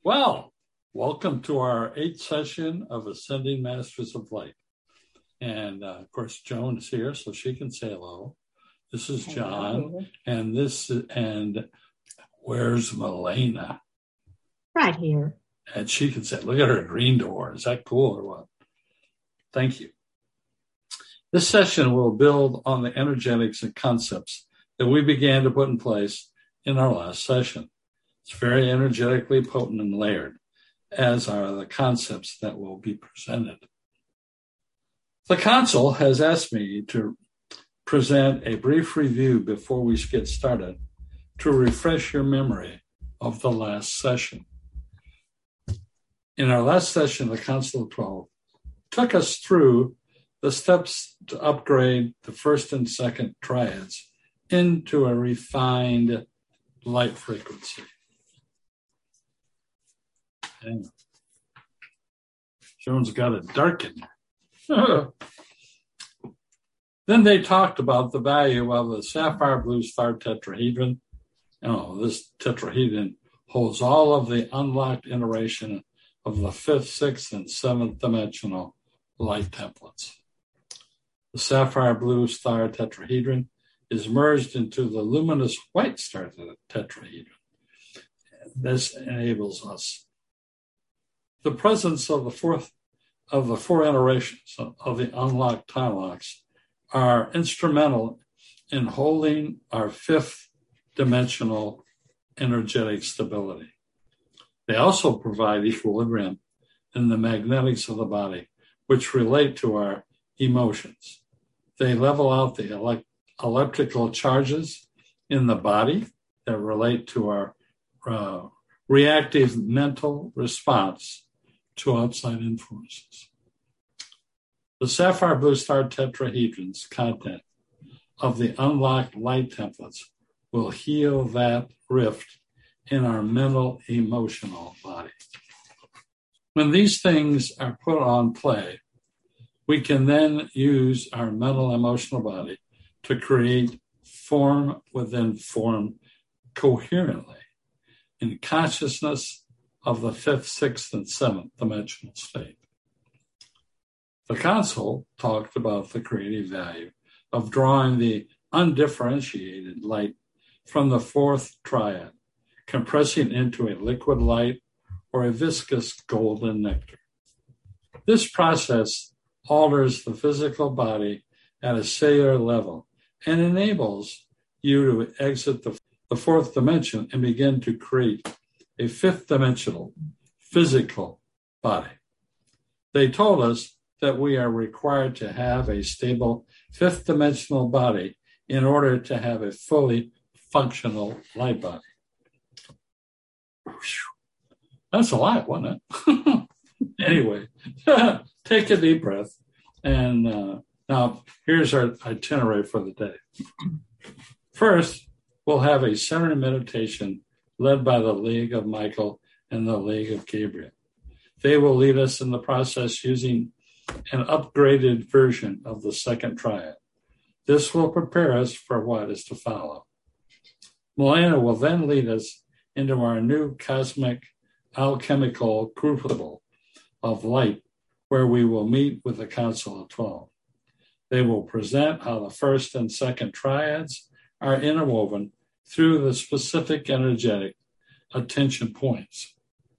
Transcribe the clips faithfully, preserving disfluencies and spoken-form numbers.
Well, welcome to our eighth session of Ascending Masters of Light. And uh, of course, Joan's here, so she can say hello. This is John, hello. and this and where's Milena? Right here. And she can say, look at her green door. Is that cool or what? Thank you. This session will build on the energetics and concepts that we began to put in place in our last session. It's very energetically potent and layered, as are the concepts that will be presented. The Council has asked me to present a brief review before we get started to refresh your memory of the last session. In our last session, the Council of twelve took us through the steps to upgrade the first and second triads into a refined light frequency. And Joan's got it dark in there. Then they talked about the value of the sapphire blue star tetrahedron. Oh, this tetrahedron holds all of the unlocked iteration of the fifth, sixth, and seventh dimensional light templates. The sapphire blue star tetrahedron is merged into the luminous white star tetrahedron. This enables us the presence of the fourth of the four iterations of the unlocked time locks are instrumental in holding our fifth dimensional energetic stability. They also provide equilibrium in the magnetics of the body, which relate to our emotions. They level out the elect- electrical charges in the body that relate to our uh, reactive mental response to outside influences. The sapphire blue star tetrahedron's content of the unlocked light templates will heal that rift in our mental emotional body. When these things are put on play, we can then use our mental emotional body to create form within form coherently in consciousness of the fifth, sixth, and seventh dimensional state. The Council talked about the creative value of drawing the undifferentiated light from the fourth triad, compressing into a liquid light or a viscous golden nectar. This process alters the physical body at a cellular level and enables you to exit the, the fourth dimension and begin to create a fifth dimensional physical body. They told us that we are required to have a stable fifth dimensional body in order to have a fully functional light body. That's a lot, wasn't it? Anyway, take a deep breath. And uh, now here's our itinerary for the day. First, we'll have a centered meditation led by the League of Michael and the League of Gabriel. They will lead us in the process using an upgraded version of the second triad. This will prepare us for what is to follow. Milena will then lead us into our new cosmic alchemical crucible of light, where we will meet with the Council of Twelve. They will present how the first and second triads are interwoven through the specific energetic attention points.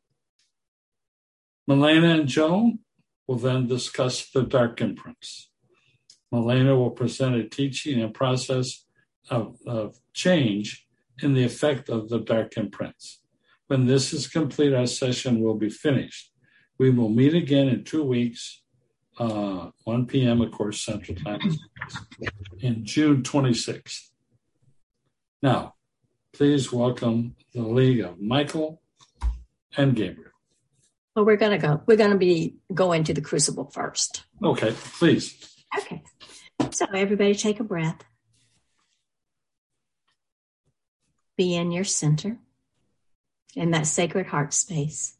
Milena and Joan will then discuss the dark imprints. Milena will present a teaching and process of, of change in the effect of the dark imprints. When this is complete, our session will be finished. We will meet again in two weeks, uh, one p.m., of course, Central Time, in June twenty-sixth. Now, please welcome the League of Michael and Gabriel. Well, we're going to go. We're going to be going to the crucible first. Okay, please. Okay. So everybody take a breath. Be in your center, in that sacred heart space.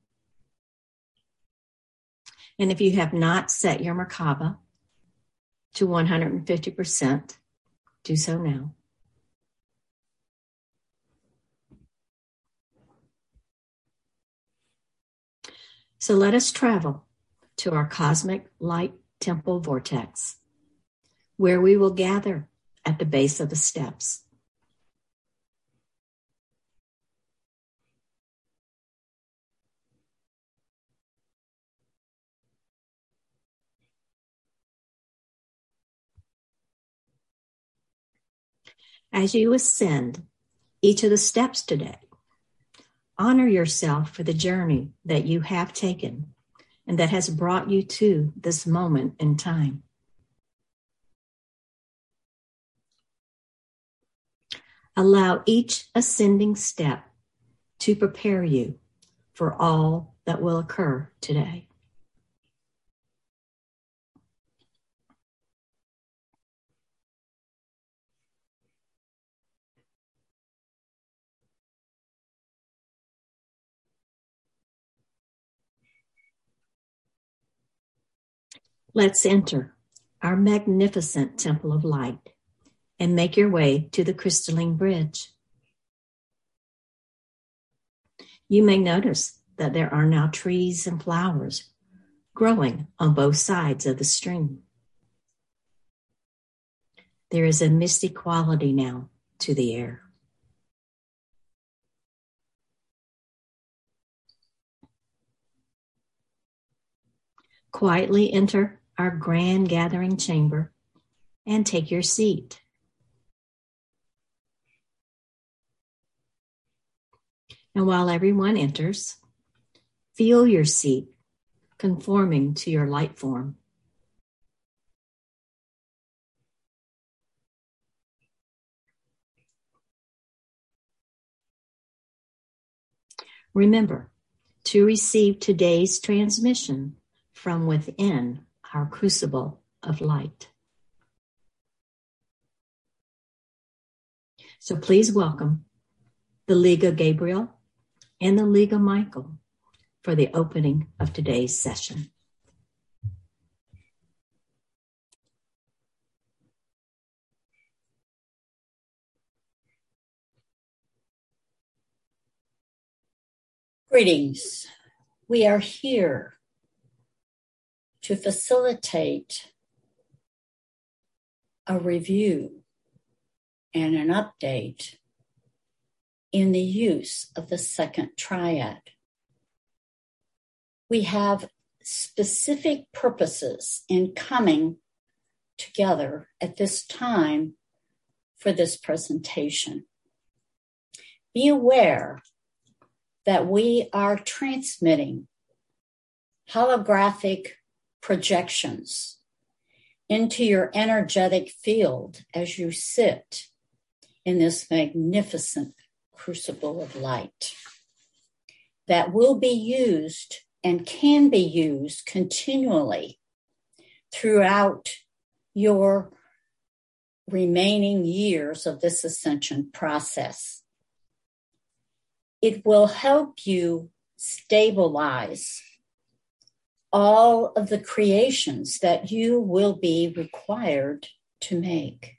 And if you have not set your Merkaba to one hundred fifty percent, do so now. So let us travel to our cosmic light temple vortex, where we will gather at the base of the steps. As you ascend each of the steps today, honor yourself for the journey that you have taken and that has brought you to this moment in time. Allow each ascending step to prepare you for all that will occur today. Let's enter our magnificent temple of light and make your way to the crystalline bridge. You may notice that there are now trees and flowers growing on both sides of the stream. There is a misty quality now to the air. Quietly enter our grand gathering chamber and take your seat. And while everyone enters, feel your seat conforming to your light form. Remember to receive today's transmission from within our crucible of light. So please welcome the Liga Gabriel and the Liga Michael for the opening of today's session. Greetings. We are here to facilitate a review and an update in the use of the second triad. We have specific purposes in coming together at this time for this presentation. Be aware that we are transmitting holographic projections into your energetic field as you sit in this magnificent crucible of light that will be used and can be used continually throughout your remaining years of this ascension process. It will help you stabilize all of the creations that you will be required to make.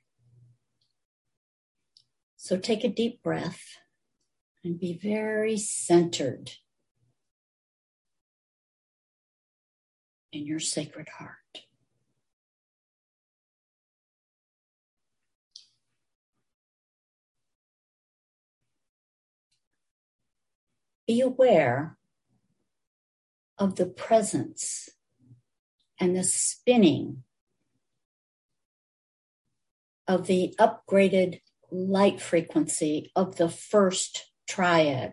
So take a deep breath and be very centered in your sacred heart. Be aware of the presence and the spinning of the upgraded light frequency of the first triad.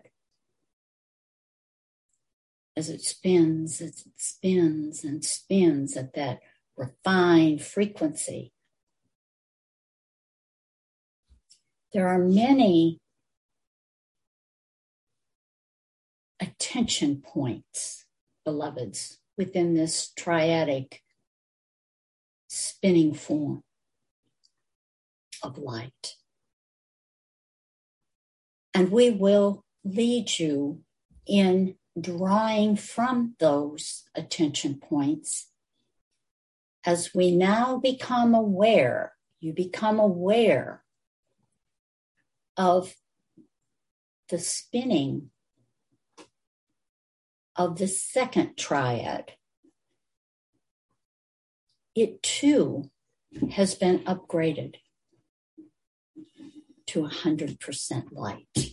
As it spins, as it spins and spins at that refined frequency. There are many attention points, beloveds, within this triadic spinning form of light. And we will lead you in drawing from those attention points as we now become aware, you become aware of the spinning of the second triad, it too has been upgraded to one hundred percent light.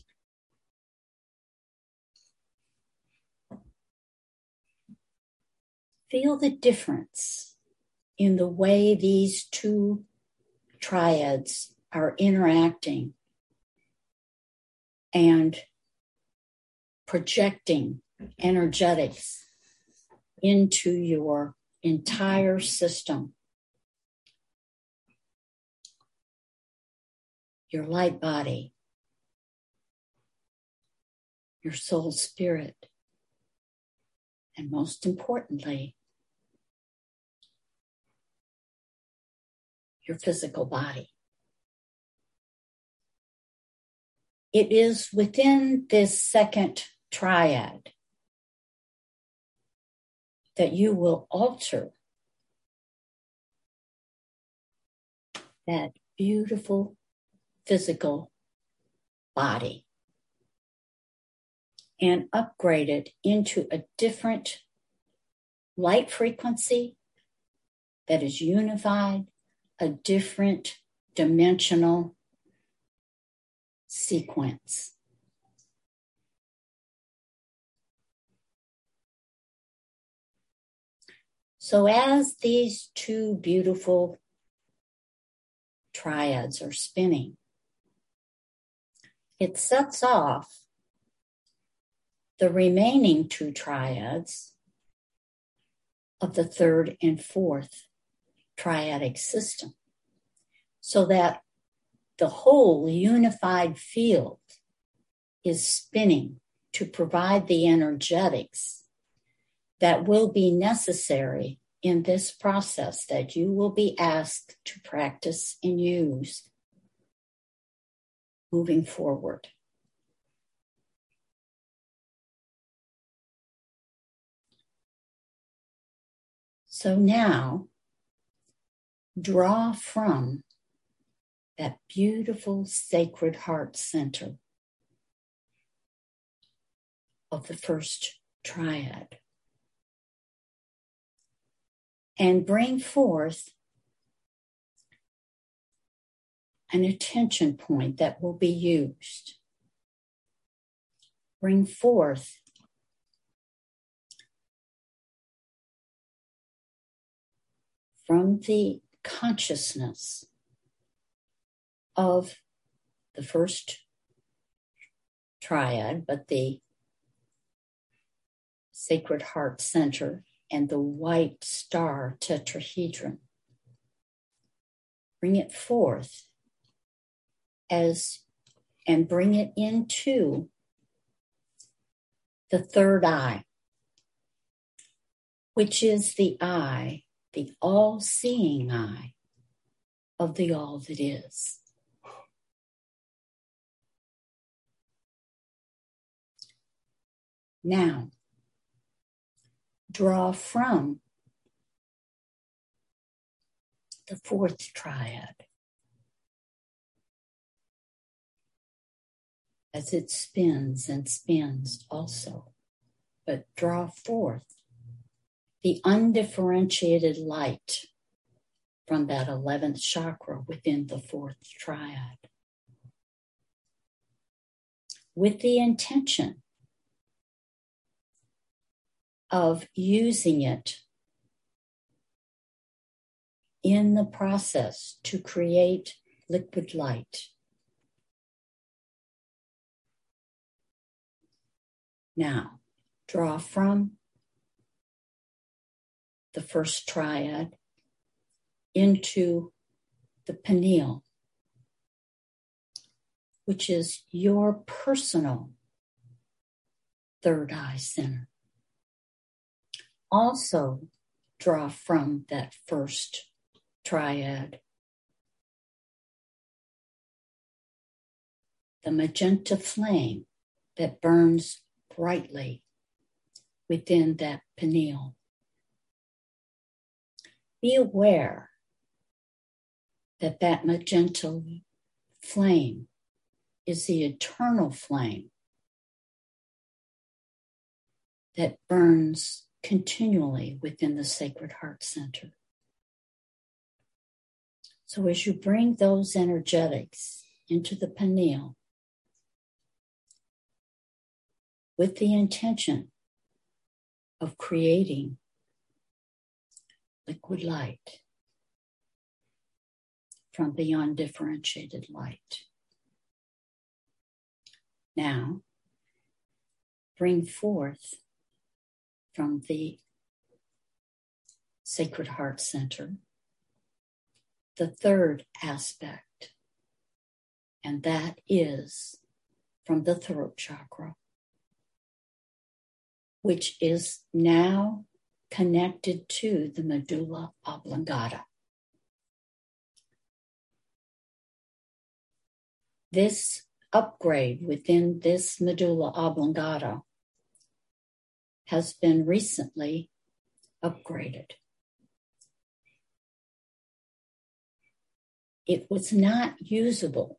Feel the difference in the way these two triads are interacting and projecting energetics into your entire system. Your light body, your soul spirit, and most importantly, your physical body. It is within this second triad that you will alter that beautiful physical body and upgrade it into a different light frequency that is unified, a different dimensional sequence. So as these two beautiful triads are spinning, it sets off the remaining two triads of the third and fourth triadic system, so that the whole unified field is spinning to provide the energetics that will be necessary in this process that you will be asked to practice and use moving forward. So now, draw from that beautiful sacred heart center of the first triad and bring forth an attention point that will be used. Bring forth from the consciousness of the first triad, but the Sacred Heart Center and the white star tetrahedron. Bring it forth as and bring it into the third eye, which is the eye, the all-seeing eye of the all that is. Now, draw from the fourth triad as it spins and spins also, but draw forth the undifferentiated light from that eleventh chakra within the fourth triad, with the intention of using it in the process to create liquid light. Now, draw from the first triad into the pineal, which is your personal third eye center. Also draw from that first triad the magenta flame that burns brightly within that pineal. Be aware that that magenta flame is the eternal flame that burns continually within the Sacred Heart Center. So as you bring those energetics into the pineal with the intention of creating liquid light from the undifferentiated light. Now, bring forth from the Sacred Heart Center the third aspect, and that is from the throat chakra, which is now connected to the medulla oblongata. This upgrade within this medulla oblongata has been recently upgraded. It was not usable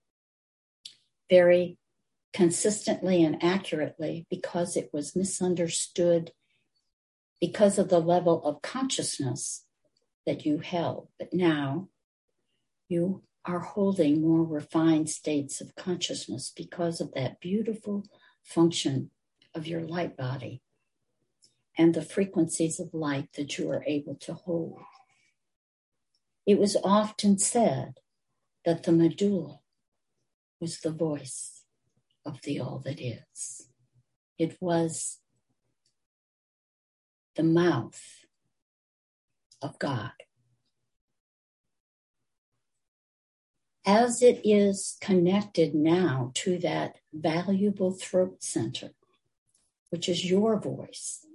very consistently and accurately because it was misunderstood because of the level of consciousness that you held. But now you are holding more refined states of consciousness because of that beautiful function of your light body and the frequencies of light that you are able to hold. It was often said that the medulla was the voice of the all that is. It was the mouth of God. As it is connected now to that valuable throat center, which is your voice,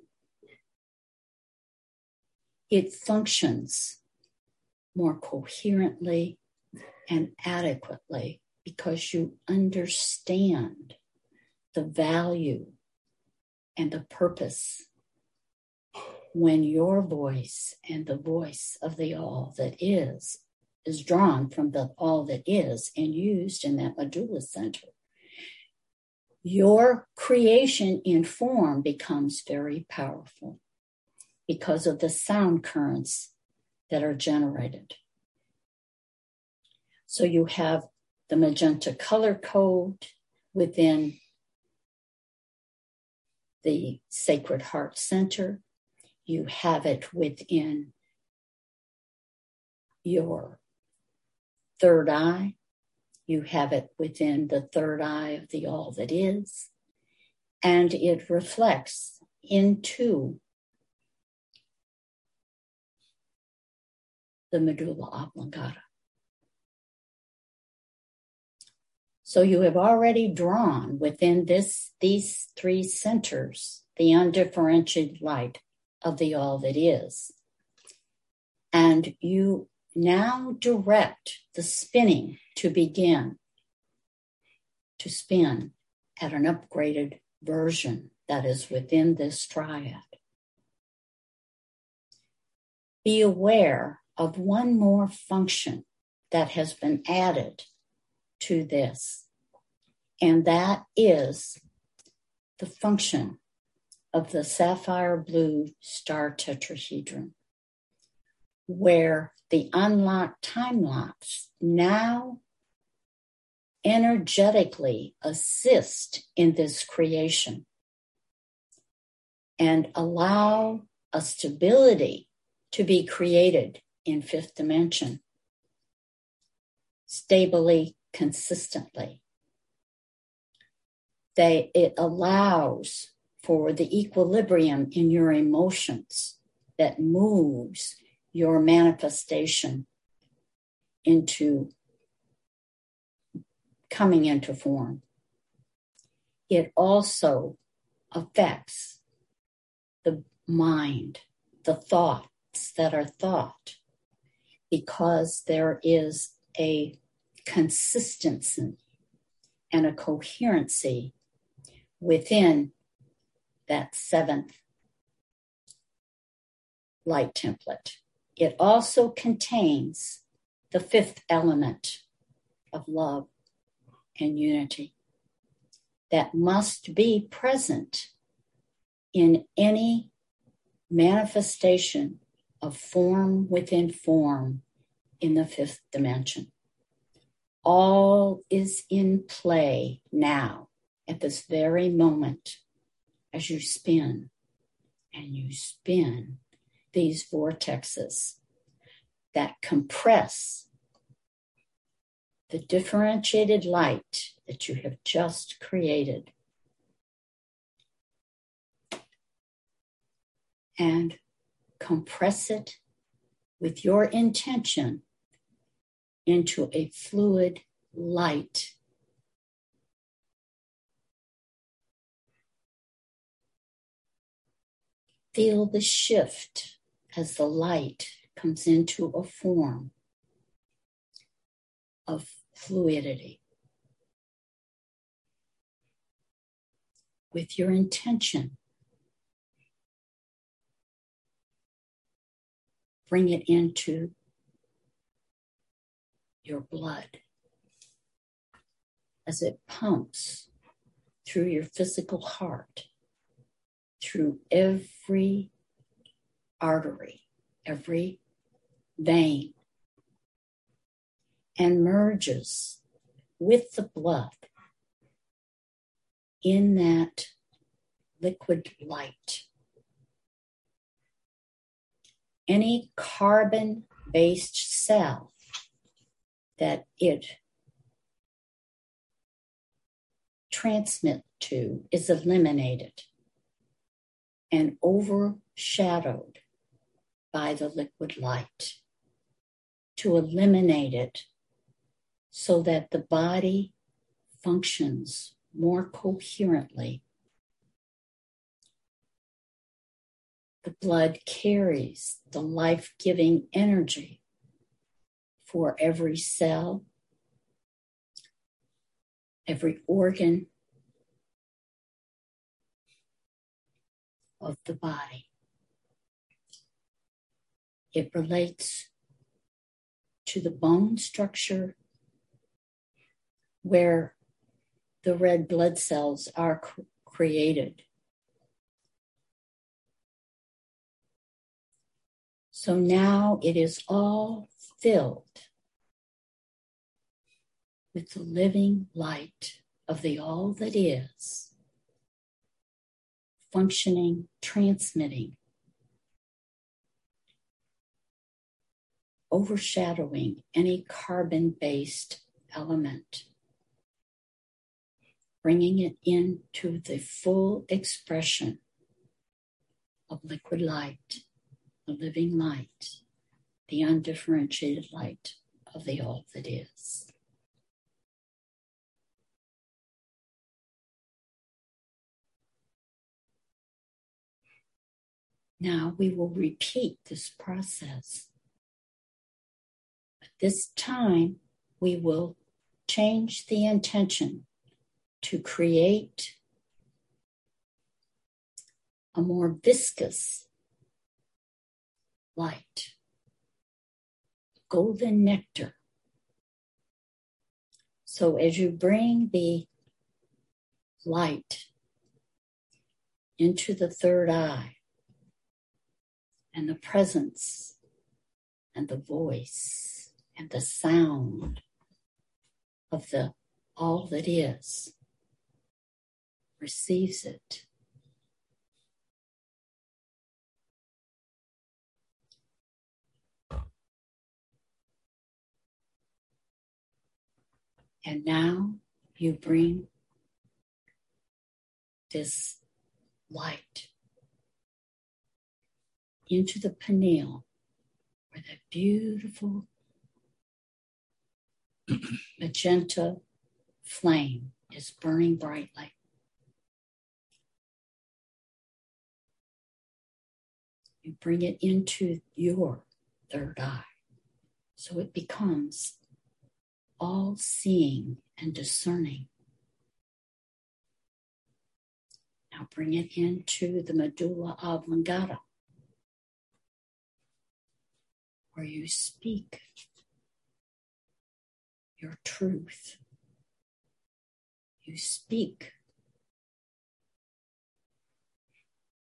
it functions more coherently and adequately because you understand the value and the purpose when your voice and the voice of the all that is is drawn from the all that is and used in that medulla center. Your creation in form becomes very powerful because of the sound currents that are generated. So you have the magenta color code within the Sacred Heart Center. You have it within your third eye. You have it within the third eye of the all that is. And it reflects into the medulla oblongata. So you have already drawn within this, these three centers the undifferentiated light of the all that is. And you now direct the spinning to begin to spin at an upgraded version that is within this triad. Be aware of one more function that has been added to this, and that is the function of the sapphire blue star tetrahedron, where the unlocked time locks now energetically assist in this creation and allow a stability to be created in fifth dimension, stably, consistently. They, it allows for the equilibrium in your emotions that moves your manifestation into coming into form. It also affects the mind, the thoughts that are thought, because there is a consistency and a coherency within that seventh light template. It also contains the fifth element of love and unity that must be present in any manifestation of form within form in the fifth dimension. All is in play now at this very moment as you spin and you spin these vortexes that compress the differentiated light that you have just created and compress it with your intention into a fluid light. Feel the shift as the light comes into a form of fluidity. With your intention, bring it into your blood as it pumps through your physical heart, through every artery, every vein, and merges with the blood in that liquid light. Any carbon-based cell that it transmits to is eliminated and overshadowed by the liquid light to eliminate it so that the body functions more coherently. The blood carries the life-giving energy for every cell, every organ of the body. It relates to the bone structure where the red blood cells are cr- created. So now it is all filled with the living light of the all that is, functioning, transmitting, overshadowing any carbon-based element, bringing it into the full expression of liquid light, the living light, the undifferentiated light of the all that is. Now we will repeat this process. But this time we will change the intention to create a more viscous light, golden nectar. So as you bring the light into the third eye, and the presence and the voice and the sound of the all that is receives it. And now you bring this light into the pineal where the beautiful magenta flame is burning brightly. You bring it into your third eye so it becomes all-seeing and discerning. Now bring it into the medulla oblongata, where you speak your truth. You speak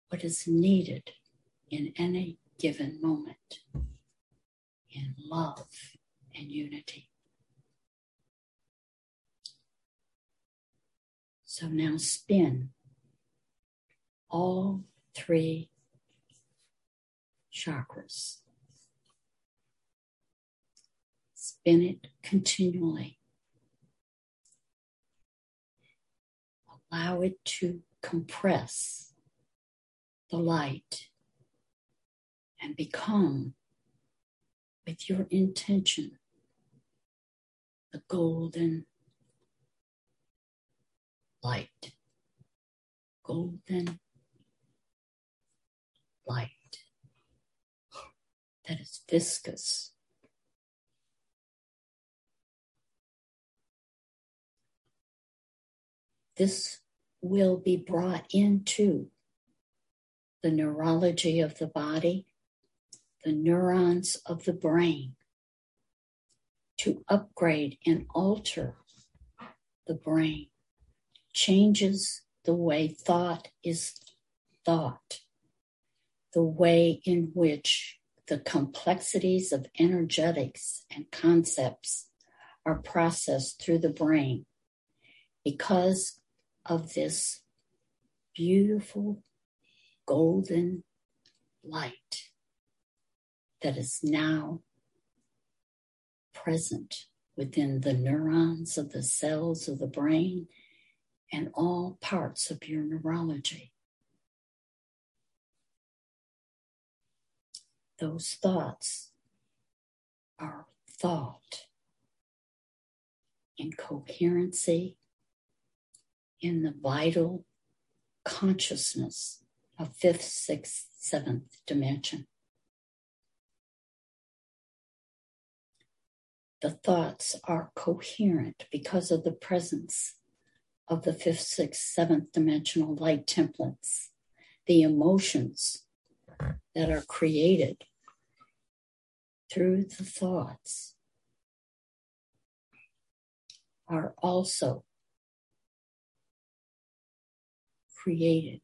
what is needed in any given moment in love and unity. So now spin all three chakras. Spin it continually. Allow it to compress the light and become, with your intention, the golden light. Golden light that is viscous. This will be brought into the neurology of the body, the neurons of the brain, to upgrade and alter the brain, changes the way thought is thought, the way in which the complexities of energetics and concepts are processed through the brain because of this beautiful golden light that is now present within the neurons of the cells of the brain and all parts of your neurology. Those thoughts are thought in coherency in the vital consciousness of fifth, sixth, seventh dimension. The thoughts are coherent because of the presence of the fifth, sixth, seventh dimensional light templates. The emotions that are created through the thoughts are also created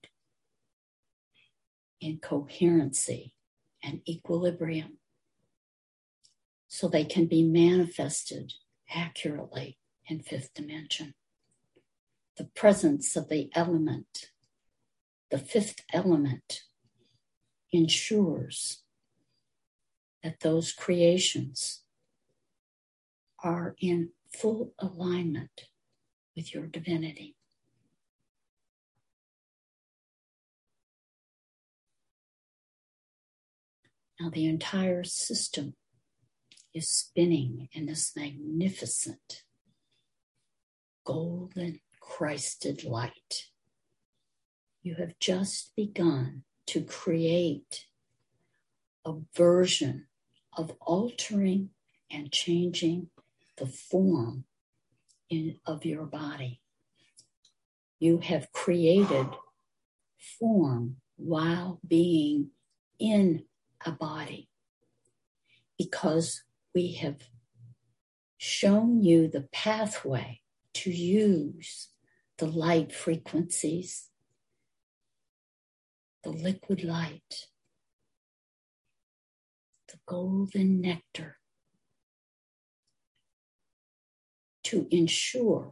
in coherency and equilibrium, so they can be manifested accurately in fifth dimension. The presence of the element, the fifth element, ensures that those creations are in full alignment with your divinity. Now the entire system is spinning in this magnificent golden Christed light. You have just begun to create a version of altering and changing the form in, of your body. You have created form while being in a body, because we have shown you the pathway to use the light frequencies, the liquid light, the golden nectar, to ensure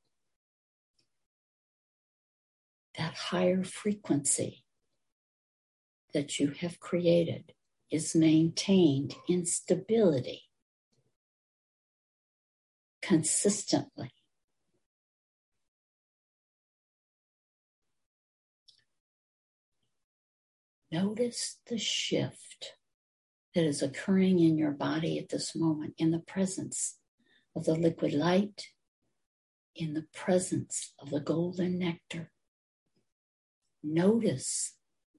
that higher frequency that you have created is maintained in stability consistently. Notice the shift that is occurring in your body at this moment in the presence of the liquid light, in the presence of the golden nectar. Notice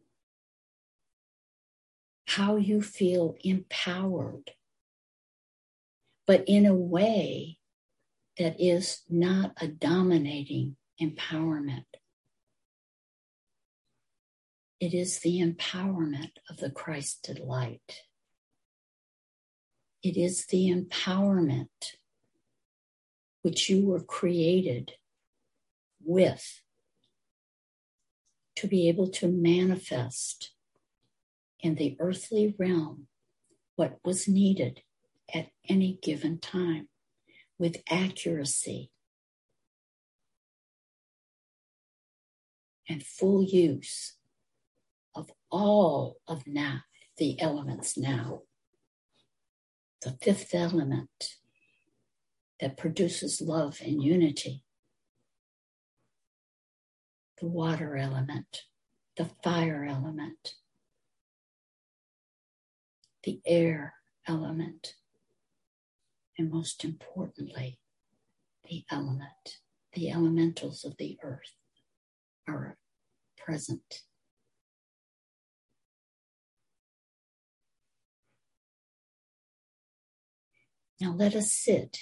how you feel empowered, but in a way that is not a dominating empowerment. It is the empowerment of the Christed light. It is the empowerment which you were created with, to be able to manifest in the earthly realm what was needed at any given time with accuracy and full use of all of now the elements now. The fifth element that produces love and unity. The water element, the fire element, the air element, and most importantly, the element, the elementals of the earth are present. Now let us sit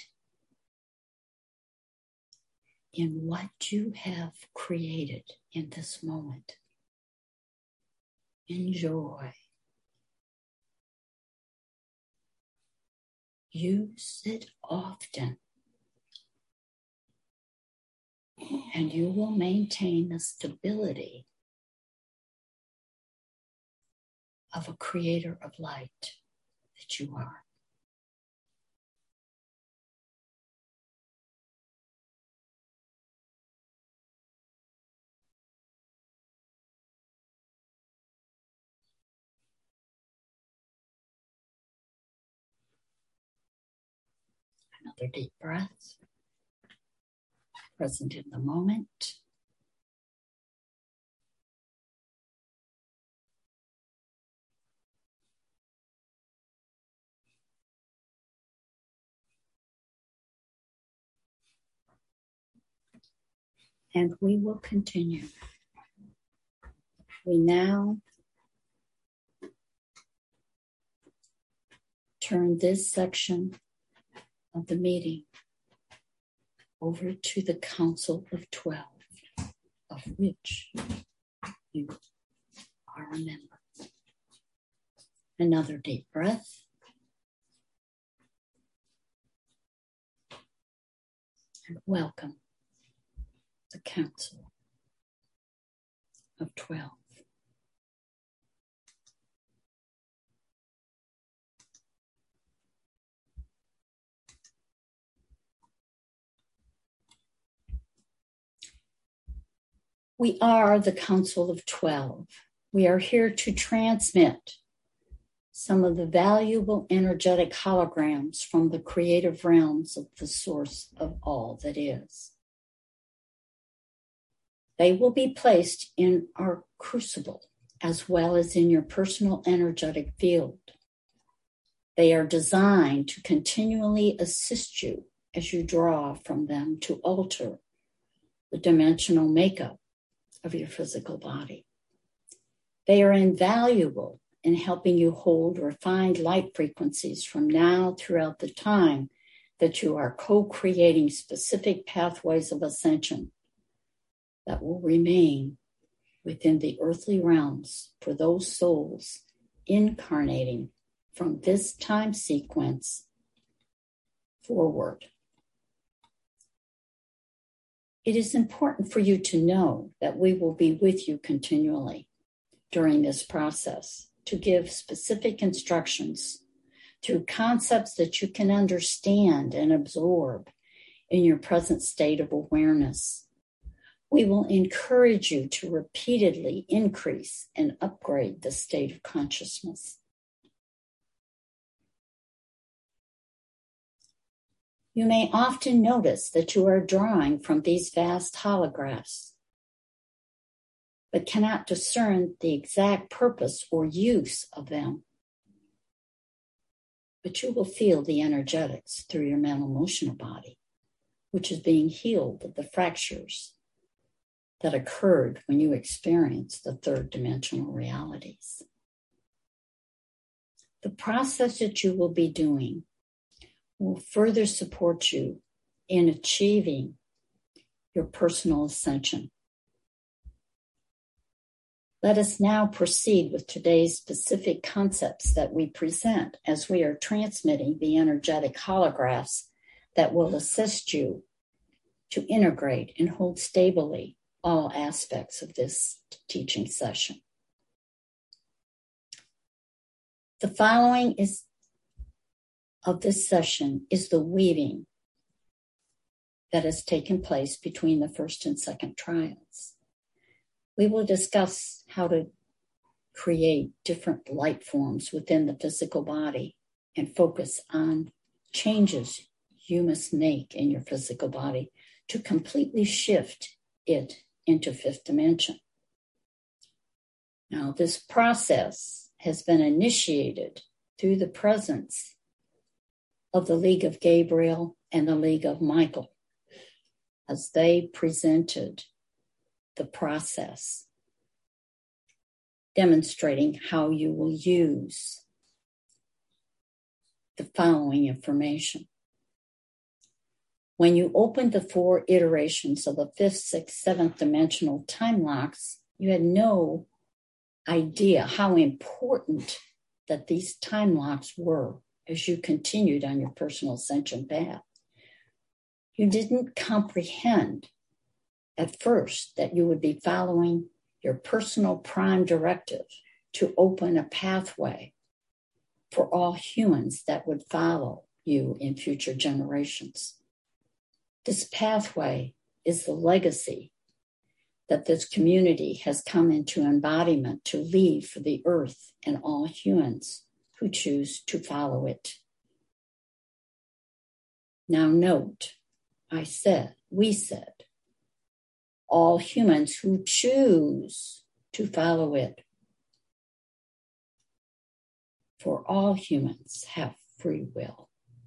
in what you have created in this moment. Enjoy. Use it often, and you will maintain the stability of a creator of light that you are. Another deep breath, present in the moment. And we will continue. We now turn this section of the meeting over to the Council of Twelve, of which you are a member. Another deep breath. And welcome the Council of Twelve. We are the Council of Twelve. We are here to transmit some of the valuable energetic holograms from the creative realms of the source of all that is. They will be placed in our crucible as well as in your personal energetic field. They are designed to continually assist you as you draw from them to alter the dimensional makeup of your physical body. They are invaluable in helping you hold refined light frequencies from now throughout the time that you are co-creating specific pathways of ascension that will remain within the earthly realms for those souls incarnating from this time sequence forward. It is important for you to know that we will be with you continually during this process to give specific instructions through concepts that you can understand and absorb in your present state of awareness. We will encourage you to repeatedly increase and upgrade the state of consciousness. You may often notice that you are drawing from these vast holographs, but cannot discern the exact purpose or use of them. But you will feel the energetics through your mental emotional body, which is being healed of the fractures that occurred when you experienced the third dimensional realities. The process that you will be doing will further support you in achieving your personal ascension. Let us now proceed with today's specific concepts that we present as we are transmitting the energetic holographs that will assist you to integrate and hold stably all aspects of this teaching session. The following is of this session is the weaving that has taken place between the first and second triads. We will discuss how to create different light forms within the physical body and focus on changes you must make in your physical body to completely shift it into fifth dimension. Now, this process has been initiated through the presence of the League of Gabriel and the League of Michael as they presented the process, demonstrating how you will use the following information. When you opened the four iterations of the fifth, sixth, seventh dimensional time locks, you had no idea how important that these time locks were as you continued on your personal ascension path. You didn't comprehend at first that you would be following your personal prime directive to open a pathway for all humans that would follow you in future generations. This pathway is the legacy that this community has come into embodiment to leave for the earth and all humans who choose to follow it. Now note, I said, we said, all humans who choose to follow it. For all humans have free will.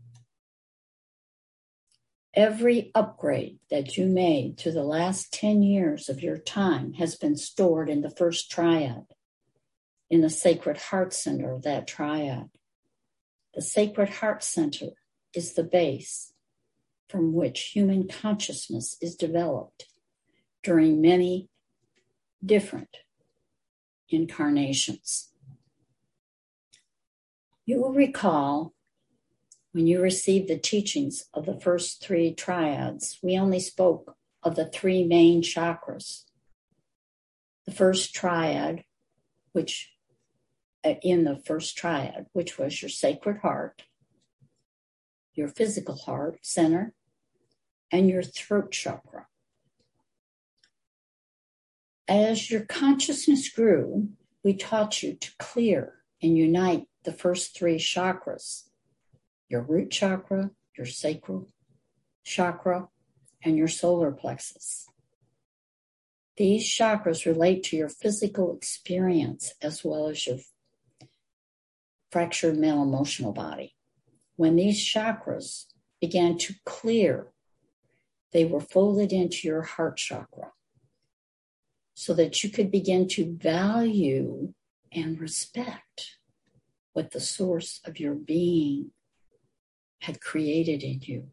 Every upgrade that you made to the last ten years of your time has been stored in the first triad, in the Sacred Heart Center of that triad. The Sacred Heart Center is the base from which human consciousness is developed during many different incarnations. You will recall when you received the teachings of the first three triads, we only spoke of the three main chakras. The first triad, which uh, in the first triad, which was your sacred heart, your physical heart center, and your throat chakra. As your consciousness grew, we taught you to clear and unite the first three chakras, your root chakra, your sacral chakra, and your solar plexus. These chakras relate to your physical experience as well as your fractured mental emotional body. When these chakras began to clear, they were folded into your heart chakra so that you could begin to value and respect what the source of your being had created in you,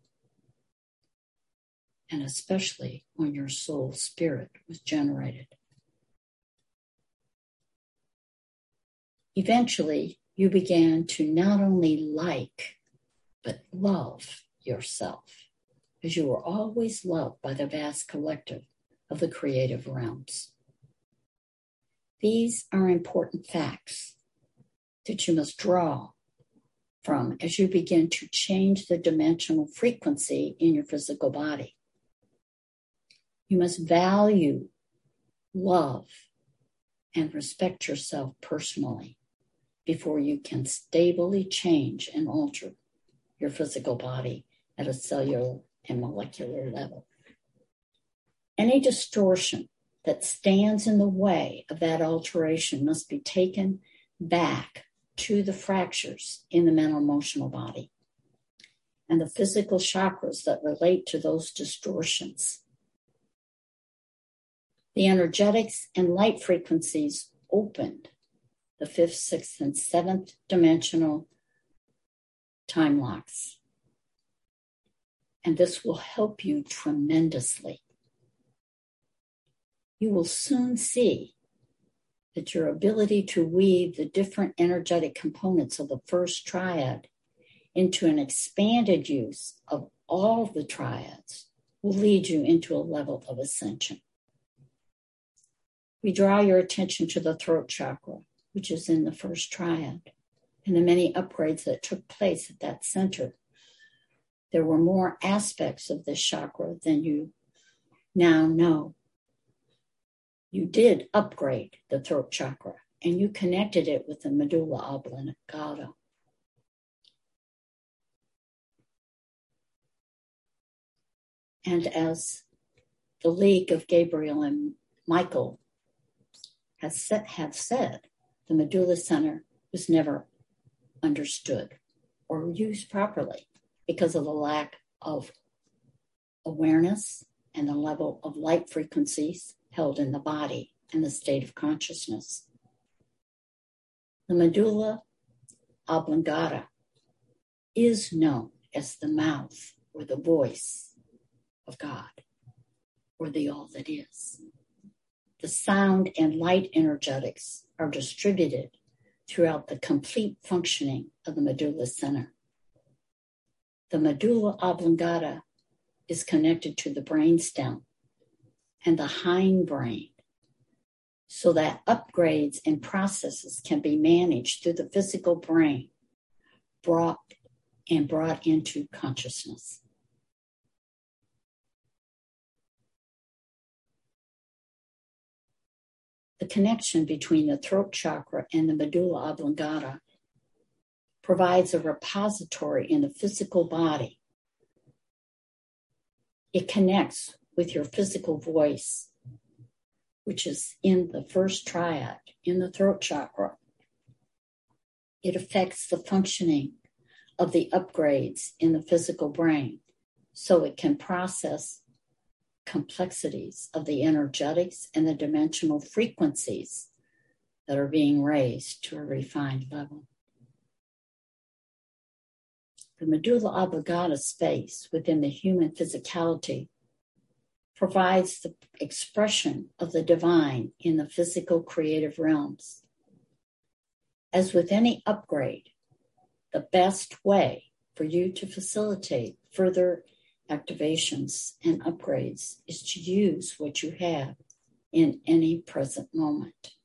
and especially when your soul spirit was generated. Eventually, you began to not only like, but love yourself, as you were always loved by the vast collective of the creative realms. These are important facts that you must draw from as you begin to change the dimensional frequency in your physical body. You must value, love, and respect yourself personally before you can stably change and alter your physical body at a cellular and molecular level. Any distortion that stands in the way of that alteration must be taken back to the fractures in the mental emotional body and the physical chakras that relate to those distortions. The energetics and light frequencies opened the fifth, sixth, and seventh dimensional time locks. And this will help you tremendously. You will soon see that your ability to weave the different energetic components of the first triad into an expanded use of all the triads will lead you into a level of ascension. we draw your attention to the throat chakra, which is in the first triad, and the many upgrades that took place at that center. There were more aspects of this chakra than you now know. You did upgrade the throat chakra, and you connected it with the medulla oblongata. And as the League of Gabriel and Michael has said, have said, the medulla center was never understood or used properly because of the lack of awareness and the level of light frequencies held in the body and the state of consciousness. The medulla oblongata is known as the mouth or the voice of God, or the all that is. The sound and light energetics are distributed throughout the complete functioning of the medulla center. The medulla oblongata is connected to the brainstem and the hindbrain, so that upgrades and processes can be managed through the physical brain, brought and brought into consciousness. The connection between the throat chakra and the medulla oblongata provides a repository in the physical body. It connects with your physical voice, which is in the first triad, in the throat chakra. It affects the functioning of the upgrades in the physical brain, so it can process complexities of the energetics and the dimensional frequencies that are being raised to a refined level. The medulla oblongata space within the human physicality provides the expression of the divine in the physical creative realms. As with any upgrade, the best way for you to facilitate further activations and upgrades is to use what you have in any present moment.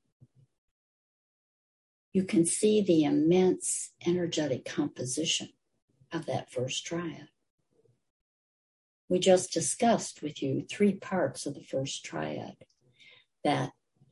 You can see the immense energetic composition of that first triad. We just discussed with you three parts of the first triad that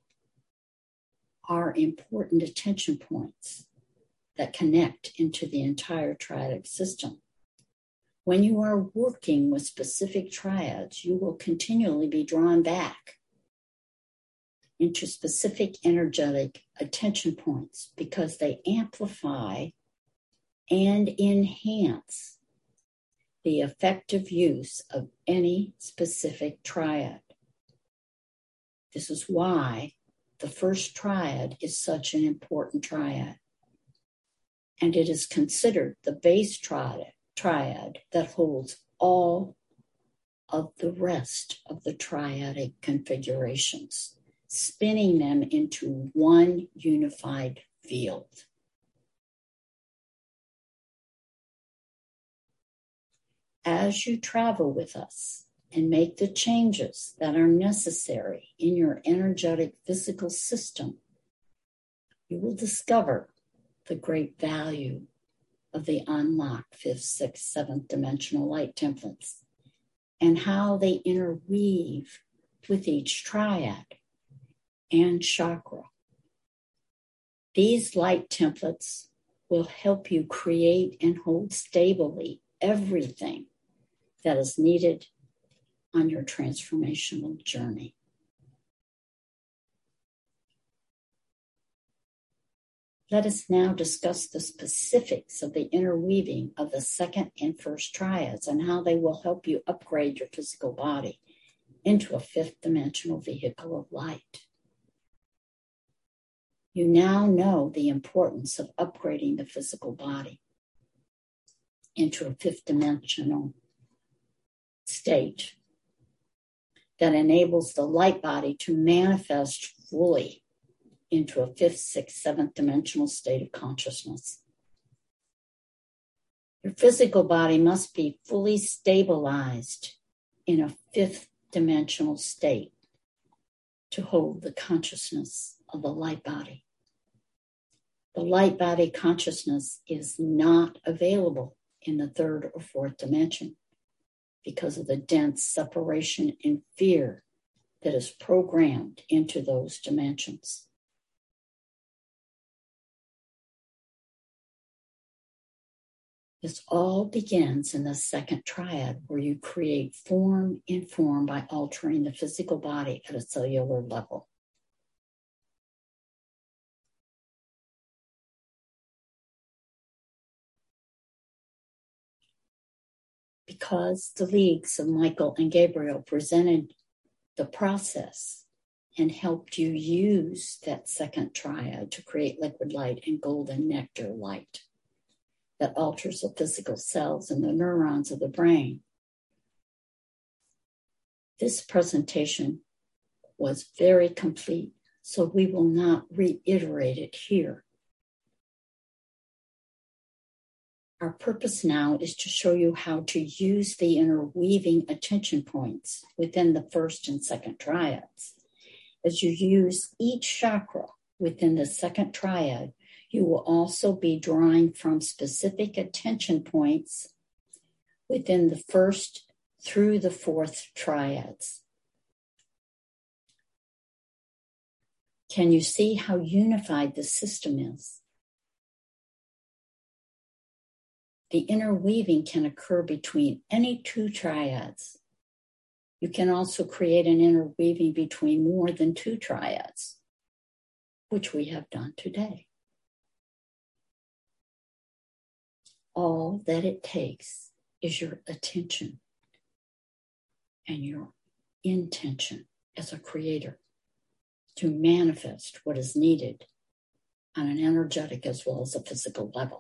are important attention points that connect into the entire triadic system. When you are working with specific triads, you will continually be drawn back into specific energetic attention points because they amplify and enhance the effective use of any specific triad. This is why the first triad is such an important triad, and it is considered the base triad. triad that holds all of the rest of the triadic configurations, spinning them into one unified field. As you travel with us and make the changes that are necessary in your energetic physical system, you will discover the great value of the unlocked fifth, sixth, seventh dimensional light templates and how they interweave with each triad and chakra. These light templates will help you create and hold stably everything that is needed on your transformational journey. Let us now discuss the specifics of the interweaving of the second and first triads and how they will help you upgrade your physical body into a fifth dimensional vehicle of light. You now know the importance of upgrading the physical body into a fifth dimensional state that enables the light body to manifest fully into a fifth, sixth, seventh dimensional state of consciousness. Your physical body must be fully stabilized in a fifth dimensional state to hold the consciousness of the light body. The light body consciousness is not available in the third or fourth dimension because of the dense separation and fear that is programmed into those dimensions. This all begins in the second triad, where you create form in form by altering the physical body at a cellular level. Because the leagues of Michael and Gabriel presented the process and helped you use that second triad to create liquid light and golden nectar light that alters the physical cells and the neurons of the brain. This presentation was very complete, so we will not reiterate it here. Our purpose now is to show you how to use the interweaving attention points within the first and second triads. As you use each chakra within the second triad, you will also be drawing from specific attention points within the first through the fourth triads. Can you see how unified the system is? The interweaving can occur between any two triads. You can also create an interweaving between more than two triads, which we have done today. All that it takes is your attention and your intention as a creator to manifest what is needed on an energetic as well as a physical level.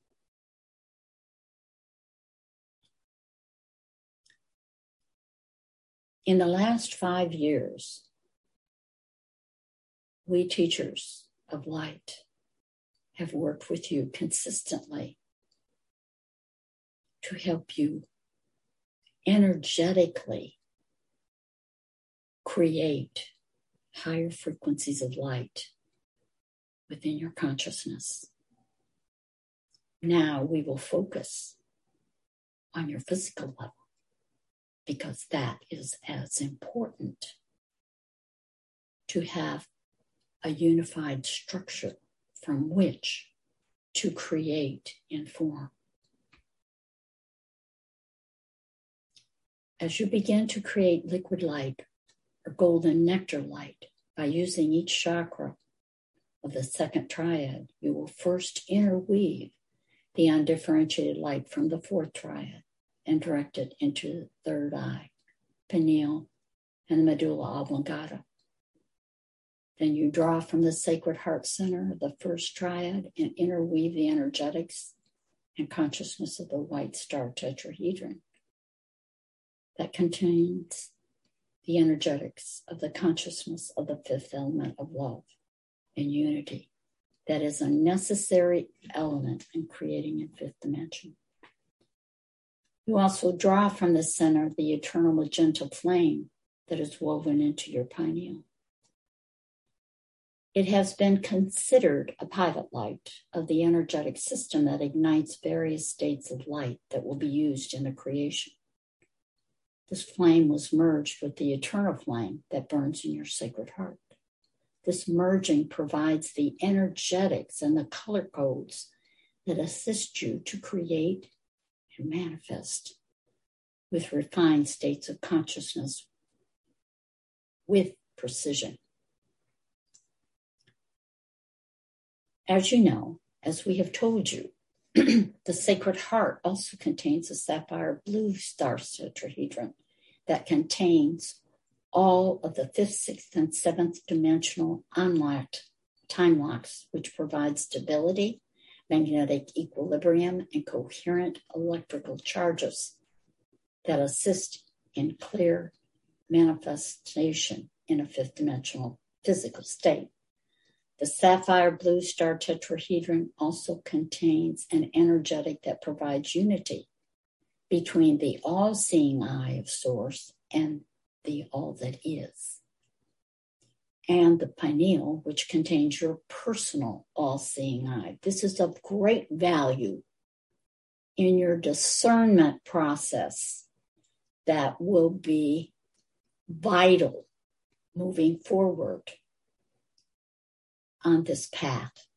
In the last five years, we teachers of light have worked with you consistently to help you energetically create higher frequencies of light within your consciousness. Now we will focus on your physical level, because that is as important to have a unified structure from which to create and form. As you begin to create liquid light or golden nectar light by using each chakra of the second triad, you will first interweave the undifferentiated light from the fourth triad and direct it into the third eye, pineal, and the medulla oblongata. Then you draw from the sacred heart center of the first triad and interweave the energetics and consciousness of the white star tetrahedron that contains the energetics of the consciousness of the fifth element of love and unity that is a necessary element in creating a fifth dimension. You also draw from the center the eternal magenta flame that is woven into your pineal. It has been considered a pilot light of the energetic system that ignites various states of light that will be used in the creation. This flame was merged with the eternal flame that burns in your sacred heart. This merging provides the energetics and the color codes that assist you to create and manifest with refined states of consciousness with precision. As you know, as we have told you, the Sacred Heart also contains a sapphire blue star tetrahedron that contains all of the fifth, sixth, and seventh dimensional unlocked time locks, which provide stability, magnetic equilibrium, and coherent electrical charges that assist in clear manifestation in a fifth dimensional physical state. The sapphire blue star tetrahedron also contains an energetic that provides unity between the all-seeing eye of Source and the all that is. and the pineal, which contains your personal all-seeing eye. This is of great value in your discernment process that will be vital moving forward on this path.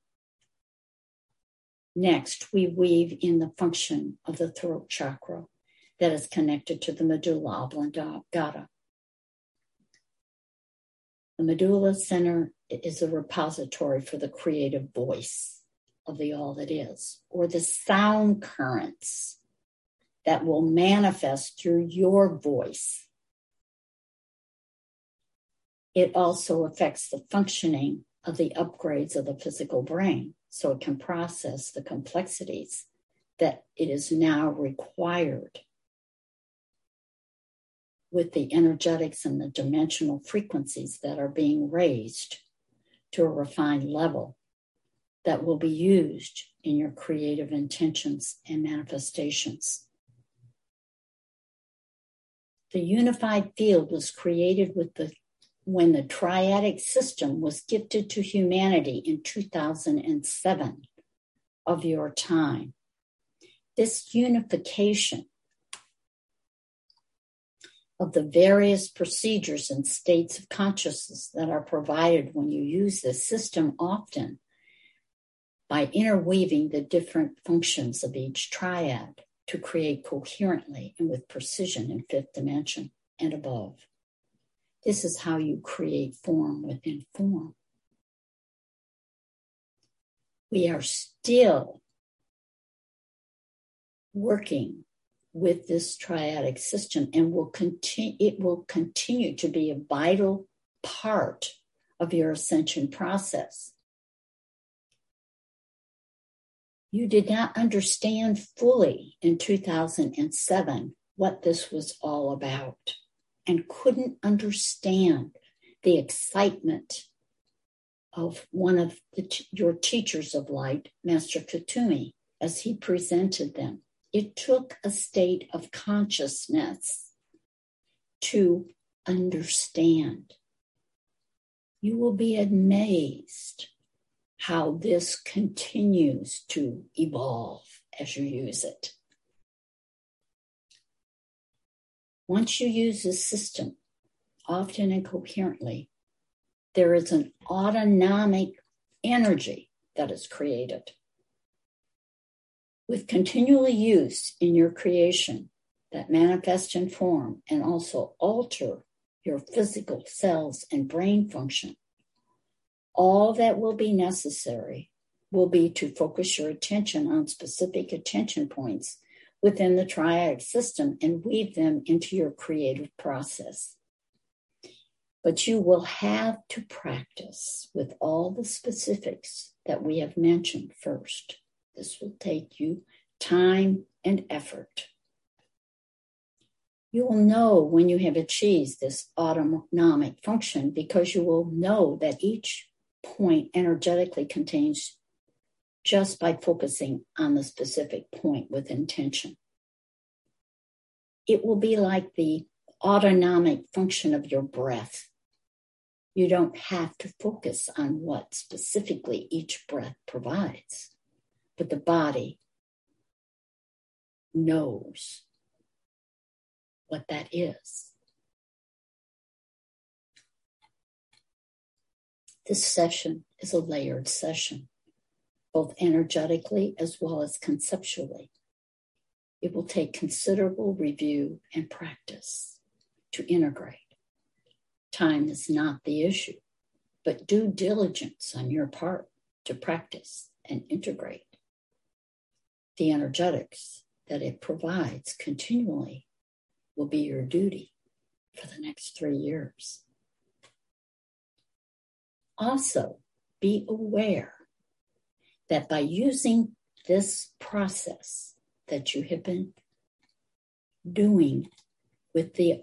Next, we weave in the function of the throat chakra that is connected to the medulla oblongata. The medulla center is a repository for the creative voice of the all that is, or the sound currents that will manifest through your voice. It also affects the functioning of the upgrades of the physical brain, so it can process the complexities that it is now required with the energetics and the dimensional frequencies that are being raised to a refined level that will be used in your creative intentions and manifestations. The unified field was created with the when the triadic system was gifted to humanity in two thousand seven of your time. This unification of the various procedures and states of consciousness that are provided when you use this system often by interweaving the different functions of each triad to create coherently and with precision in fifth dimension and above. This is how you create form within form. We are still working with this triadic system and will continue, it will continue to be a vital part of your ascension process. You did not understand fully in two thousand seven what this was all about and couldn't understand the excitement of one of the t- your teachers of light, Master Kuthumi, as he presented them. It took a state of consciousness to understand. You will be amazed how this continues to evolve as you use it. Once you use this system, often and coherently, there is an autonomic energy that is created. With continual use in your creation that manifest in form and also alter your physical cells and brain function, all that will be necessary will be to focus your attention on specific attention points within the triadic system and weave them into your creative process. But you will have to practice with all the specifics that we have mentioned first. This will take you time and effort. You will know when you have achieved this autonomic function because you will know that each point energetically contains just by focusing on the specific point with intention. It will be like the autonomic function of your breath. You don't have to focus on what specifically each breath provides, but the body knows what that is. This session is a layered session, both energetically as well as conceptually. It will take considerable review and practice to integrate. Time is not the issue, but due diligence on your part to practice and integrate the energetics that it provides continually will be your duty for the next three years. Also, be aware that by using this process that you have been doing with the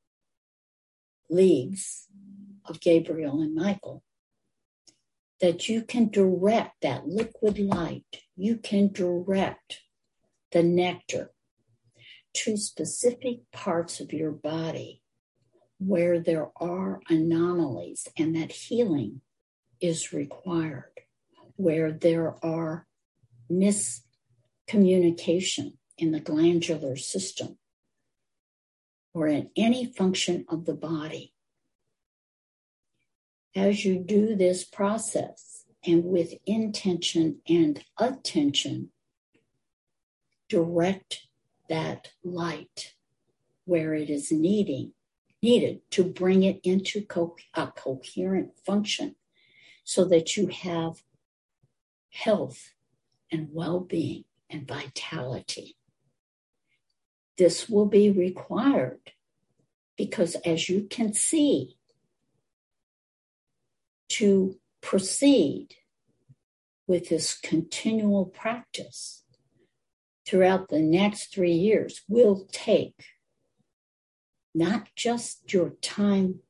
leagues of Gabriel and Michael, that you can direct that liquid light, you can direct the nectar to specific parts of your body where there are anomalies and that healing is required, where there are miscommunication in the glandular system or in any function of the body. As you do this process and with intention and attention, direct that light where it is needing, needed to bring it into co- a coherent function so that you have health and well-being and vitality. This will be required because, as you can see, to proceed with this continual practice throughout the next three years will take not just your time,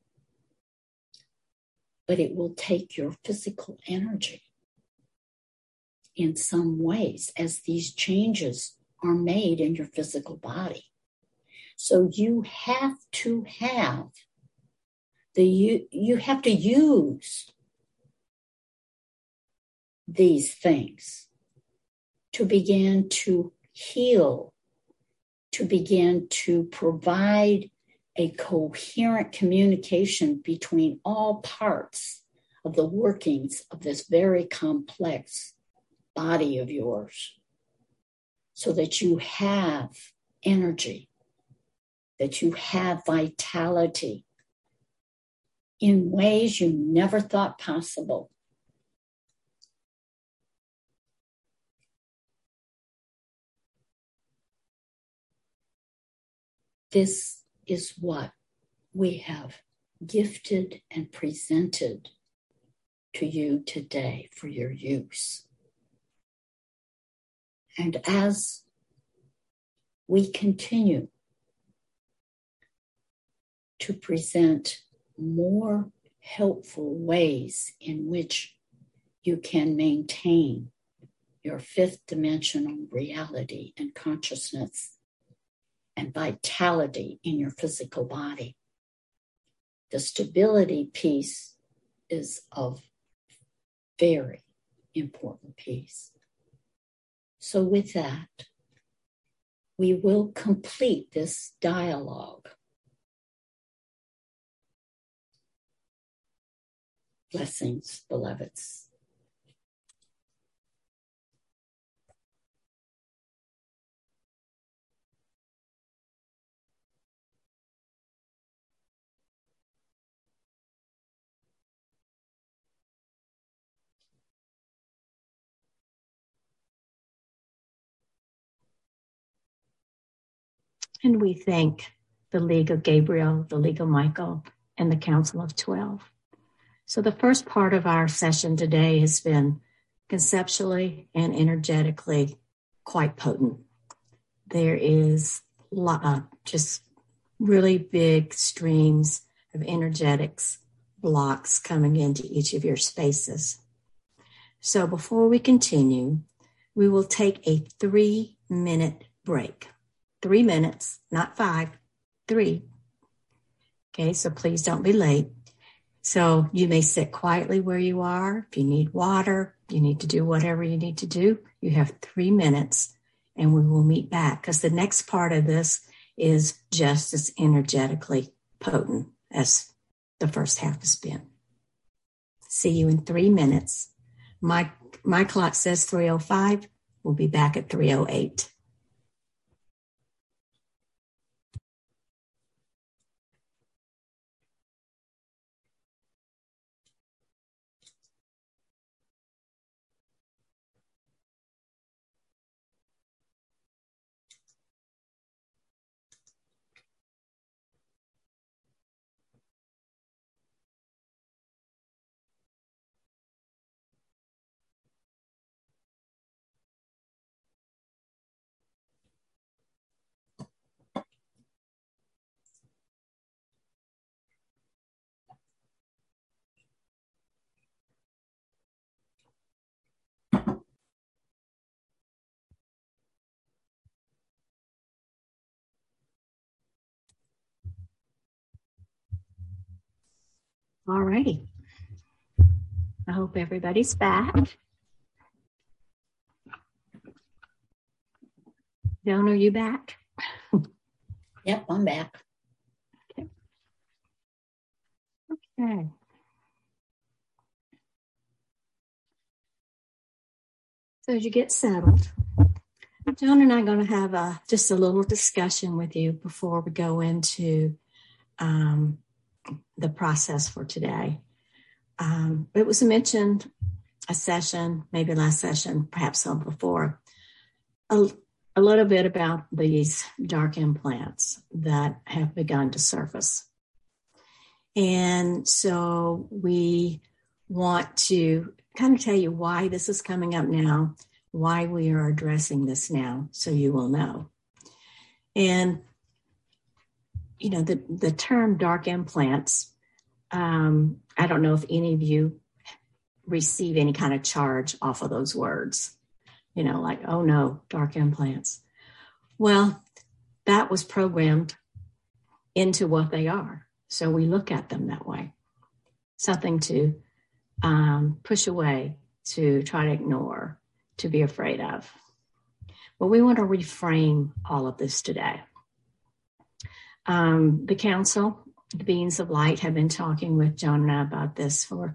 but it will take your physical energy in some ways as these changes are made in your physical body. So you have to have the you, you have to use these things to begin to heal, to begin to provide a coherent communication between all parts of the workings of this very complex body of yours, so that you have energy, that you have vitality in ways you never thought possible. This is what we have gifted and presented to you today for your use. And as we continue to present more helpful ways in which you can maintain your fifth dimensional reality and consciousness and vitality in your physical body, the stability piece is of very important piece. So with that, we will complete this dialogue. Blessings, beloveds. And we thank the League of Gabriel, the League of Michael, and the Council of Twelve. So the first part of our session today has been conceptually and energetically quite potent. There is uh, just really big streams of energetics blocks coming into each of your spaces. So before we continue, we will take a three-minute break. Three minutes, not five, three. Okay, so please don't be late. So you may sit quietly where you are. If you need water, you need to do whatever you need to do. You have three minutes and we will meet back because the next part of this is just as energetically potent as the first half has been. See you in three minutes. My, my clock says three oh five. We'll be back at three oh eight. All righty. I hope everybody's back. Joan, are you back? Yep, I'm back. Okay. Okay. So as you get settled, Joan and I are going to have a, just a little discussion with you before we go into um, the process for today. Um, it was mentioned a session, maybe last session, perhaps some before, a, a little bit about these dark implants that have begun to surface. And so we want to kind of tell you why this is coming up now, why we are addressing this now, so you will know. And, you know, the, the term dark implants, um, I don't know if any of you receive any kind of charge off of those words, you know, like, oh no, dark implants. Well, that was programmed into what they are. So we look at them that way. Something to um, push away, to try to ignore, to be afraid of. Well, we want to reframe all of this today. Um, the council, the Beings of Light, have been talking with John and I about this for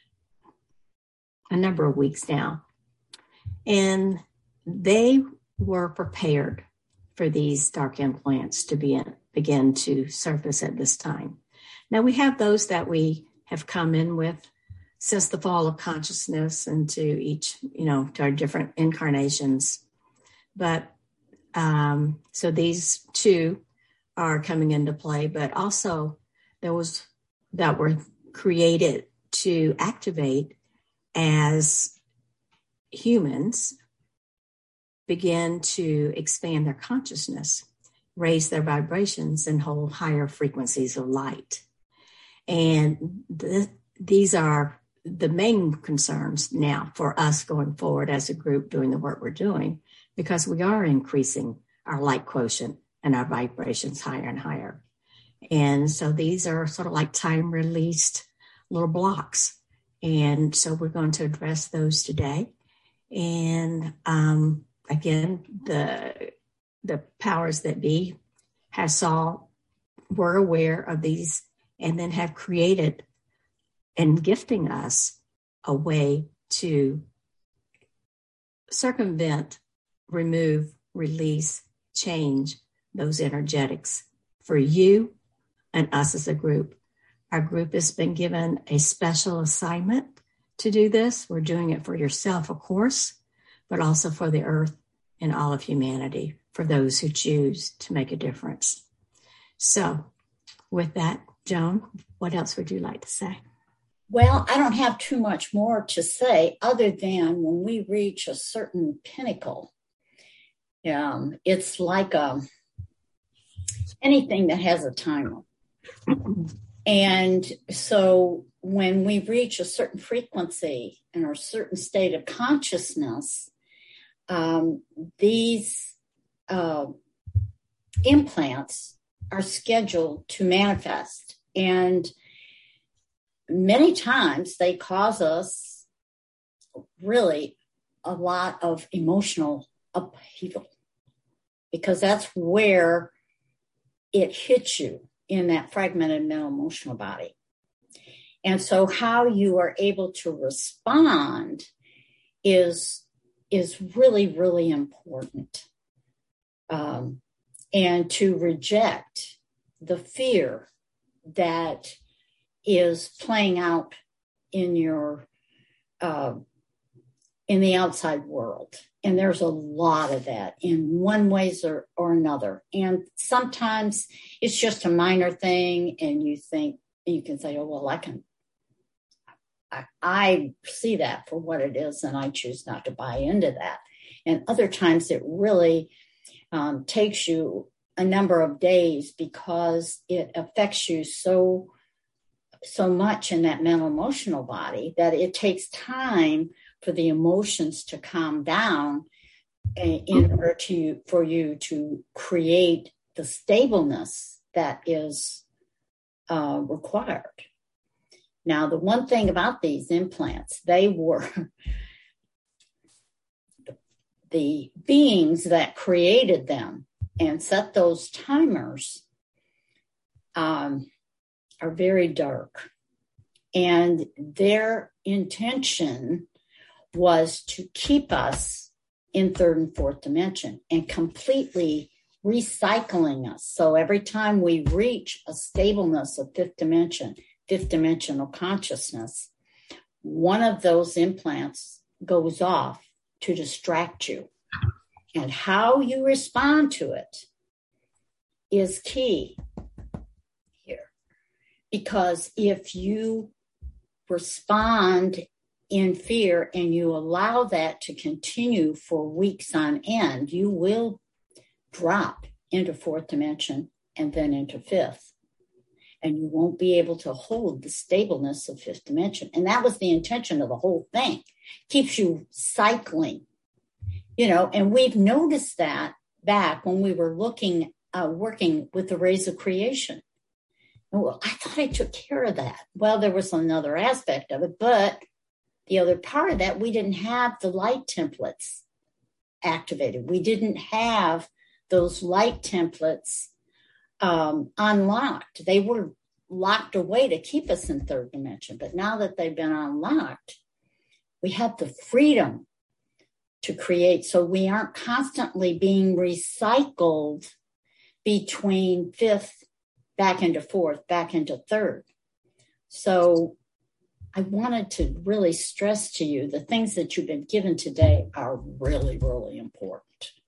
a number of weeks now. And they were prepared for these dark implants to be in, begin to surface at this time. Now, we have those that we have come in with since the fall of consciousness and to each, you know, to our different incarnations. But um, so these two are coming into play, but also there was that were created to activate as humans begin to expand their consciousness, raise their vibrations, and hold higher frequencies of light. And the, these are the main concerns now for us going forward as a group doing the work we're doing, because we are increasing our light quotient and our vibrations higher and higher. And so these are sort of like time-released little blocks. And so we're going to address those today. And um, again, the the powers that be have saw, were aware of these, and then have created and gifting us a way to circumvent, remove, release, change those energetics for you and us as a group. Our group has been given a special assignment to do this. We're doing it for yourself, of course, but also for the earth and all of humanity, for those who choose to make a difference. So with that, Joan, what else would you like to say? Well, I don't have too much more to say other than when we reach a certain pinnacle, um, it's like a, anything that has a timer. And so when we reach a certain frequency and a certain state of consciousness, um, these uh, implants are scheduled to manifest. And many times they cause us really a lot of emotional upheaval, because that's where it hits you in that fragmented mental emotional body. And so how you are able to respond is, is really, really important. Um, and to reject the fear that is playing out in your, uh, in the outside world. And there's a lot of that in one ways or, or another. And sometimes it's just a minor thing and you think, you can say, oh, well, I can, I, I see that for what it is and I choose not to buy into that. And other times it really um, takes you a number of days because it affects you so, so much in that mental emotional body that it takes time for the emotions to calm down in order to, for you to create the stableness that is uh, required. Now, the one thing about these implants, they were the beings that created them and set those timers um, are very dark. And their intention was to keep us in third and fourth dimension and completely recycling us. So every time we reach a stableness of fifth dimension, fifth dimensional consciousness, one of those implants goes off to distract you. And how you respond to it is key here. Because if you respond in fear and you allow that to continue for weeks on end, you will drop into fourth dimension and then into fifth. And you won't be able to hold the stableness of fifth dimension. And that was the intention of the whole thing. Keeps you cycling, you know, and we've noticed that back when we were looking, uh, working with the rays of creation. Well, I thought I took care of that. Well, there was another aspect of it, but the other part of that, we didn't have the light templates activated. We didn't have those light templates um, unlocked. They were locked away to keep us in third dimension. But now that they've been unlocked, we have the freedom to create. So we aren't constantly being recycled between fifth, back into fourth, back into third. So I wanted to really stress to you the things that you've been given today are really, really important.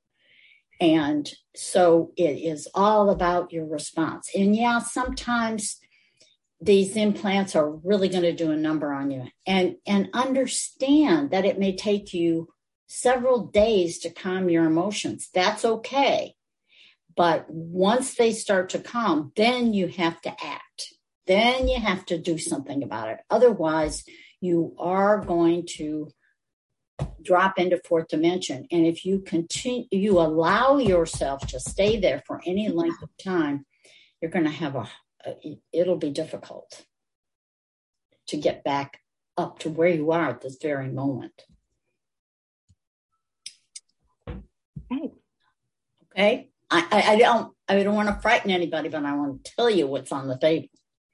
And so it is all about your response. And yeah, sometimes these implants are really going to do a number on you. And, and understand that it may take you several days to calm your emotions. That's okay. But once they start to calm, then you have to act. Then you have to do something about it. Otherwise, you are going to drop into fourth dimension. And if you continue, you allow yourself to stay there for any length of time, you're going to have a, a, it'll be difficult to get back up to where you are at this very moment. Okay. Okay. I, I, I don't, I don't want to frighten anybody, but I want to tell you what's on the table.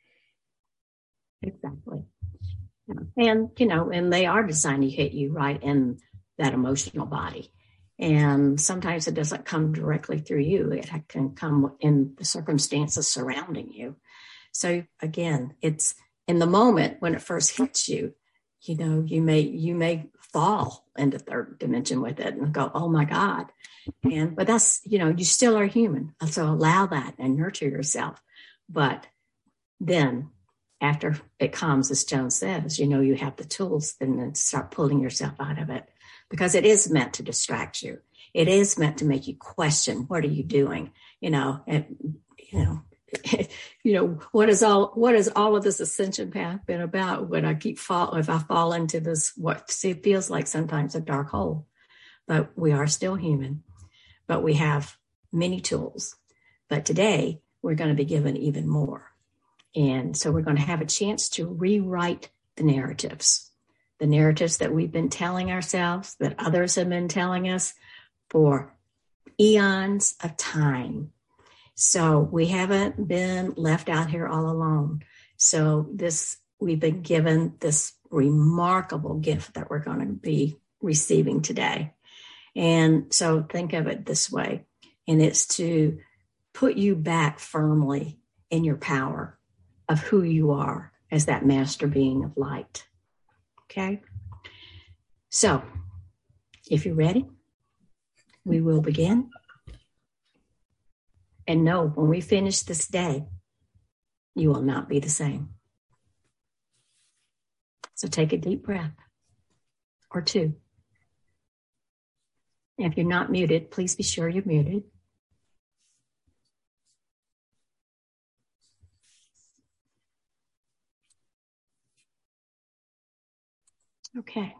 Exactly. Yeah. And, you know, and they are designed to hit you right in that emotional body. And sometimes it doesn't come directly through you. It can come in the circumstances surrounding you. So again, it's in the moment when it first hits you, you know, you may, you may fall into third dimension with it and go, oh my God. And, but that's, you know, you still are human. So allow that and nurture yourself. But then after it comes, as Joan says, you know, you have the tools and then start pulling yourself out of it, because it is meant to distract you. It is meant to make you question, what are you doing? You know, and, you know, you know, what is all, what is all of this ascension path been about when I keep fall, if I fall into this, what it feels like sometimes a dark hole, but we are still human, but we have many tools. But today we're going to be given even more. And so we're going to have a chance to rewrite the narratives, the narratives that we've been telling ourselves, that others have been telling us for eons of time. So we haven't been left out here all alone. So this, we've been given this remarkable gift that we're going to be receiving today. And so think of it this way, and it's to put you back firmly in your power of who you are as that master being of light. Okay? So, if you're ready, we will begin. And know when we finish this day, you will not be the same. So take a deep breath or two. If you're not muted, please be sure you're muted. Okay.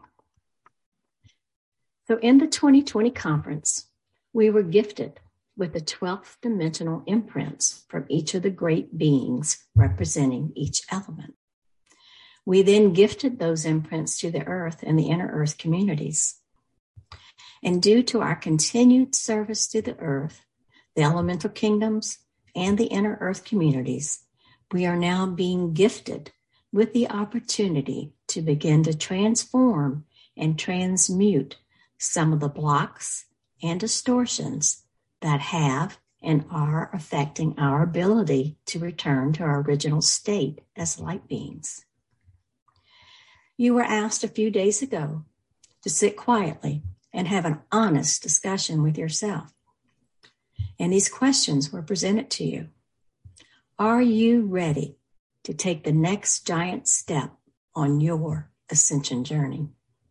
So in the twenty twenty conference, we were gifted with the twelfth dimensional imprints from each of the great beings representing each element. We then gifted those imprints to the earth and the inner earth communities. And due to our continued service to the earth, the elemental kingdoms, and the inner earth communities, we are now being gifted with the opportunity to begin to transform and transmute some of the blocks and distortions that have and are affecting our ability to return to our original state as light beings. You were asked a few days ago to sit quietly and have an honest discussion with yourself. And these questions were presented to you. Are you ready to take the next giant step on your ascension journey?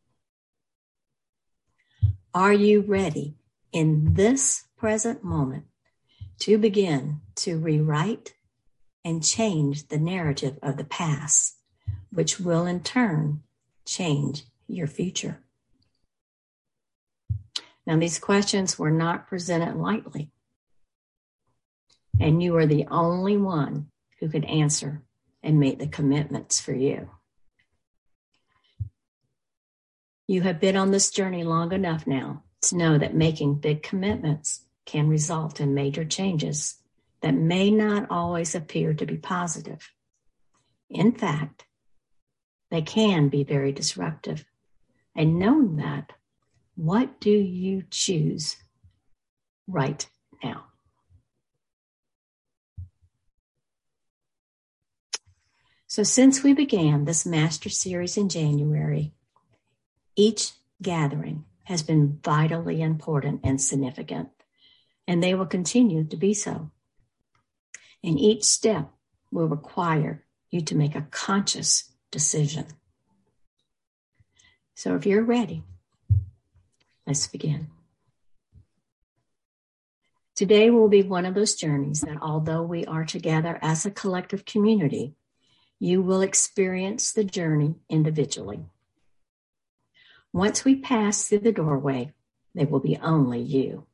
Are you ready in this present moment to begin to rewrite and change the narrative of the past, which will in turn change your future? Now, these questions were not presented lightly, and you are the only one who could answer and make the commitments for you. You have been on this journey long enough now to know that making big commitments can result in major changes that may not always appear to be positive. In fact, they can be very disruptive. And knowing that, what do you choose right now? So since we began this Master Series in January, each gathering has been vitally important and significant, and they will continue to be so. And each step will require you to make a conscious decision. So if you're ready, let's begin. Today will be one of those journeys that, although we are together as a collective community, you will experience the journey individually. Once we pass through the doorway, there will be only you.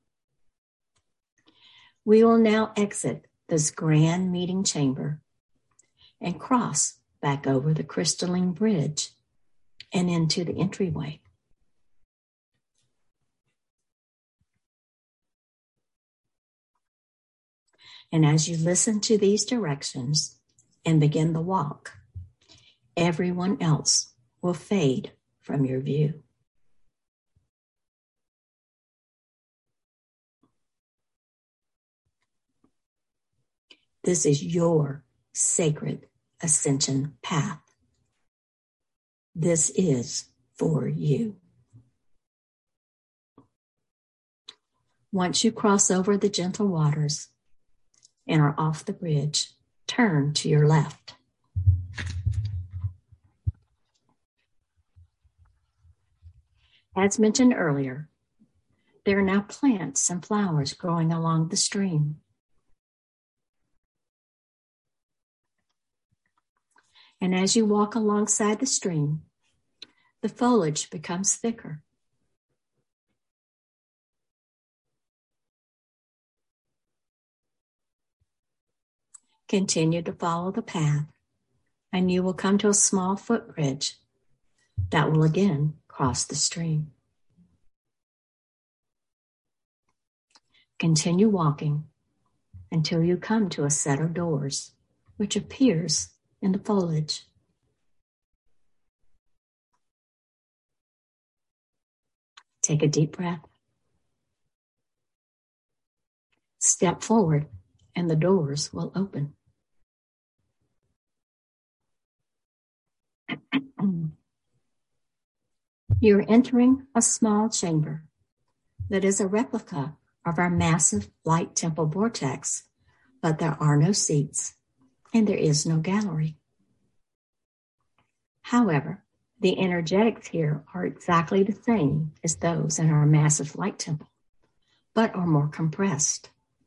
We will now exit this grand meeting chamber and cross back over the crystalline bridge and into the entryway. And as you listen to these directions and begin the walk, everyone else will fade from your view. This is your sacred ascension path. This is for you. Once you cross over the gentle waters and are off the bridge, turn to your left. As mentioned earlier, there are now plants and flowers growing along the stream. And as you walk alongside the stream, the foliage becomes thicker. Continue to follow the path, and you will come to a small footbridge that will again cross the stream. Continue walking until you come to a set of doors, which appears in the foliage. Take a deep breath. Step forward, and the doors will open. You're entering a small chamber that is a replica of our massive light temple vortex, but there are no seats and there is no gallery. However, the energetics here are exactly the same as those in our massive light temple, but are more compressed.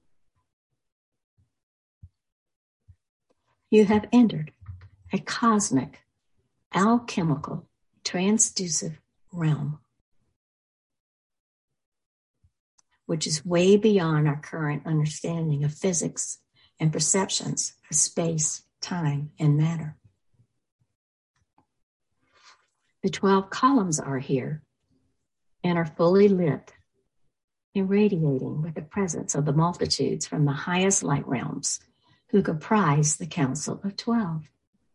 You have entered a cosmic, alchemical, transducive realm, which is way beyond our current understanding of physics and perceptions of space, time, and matter. The twelve columns are here and are fully lit, irradiating with the presence of the multitudes from the highest light realms who comprise the Council of Twelve.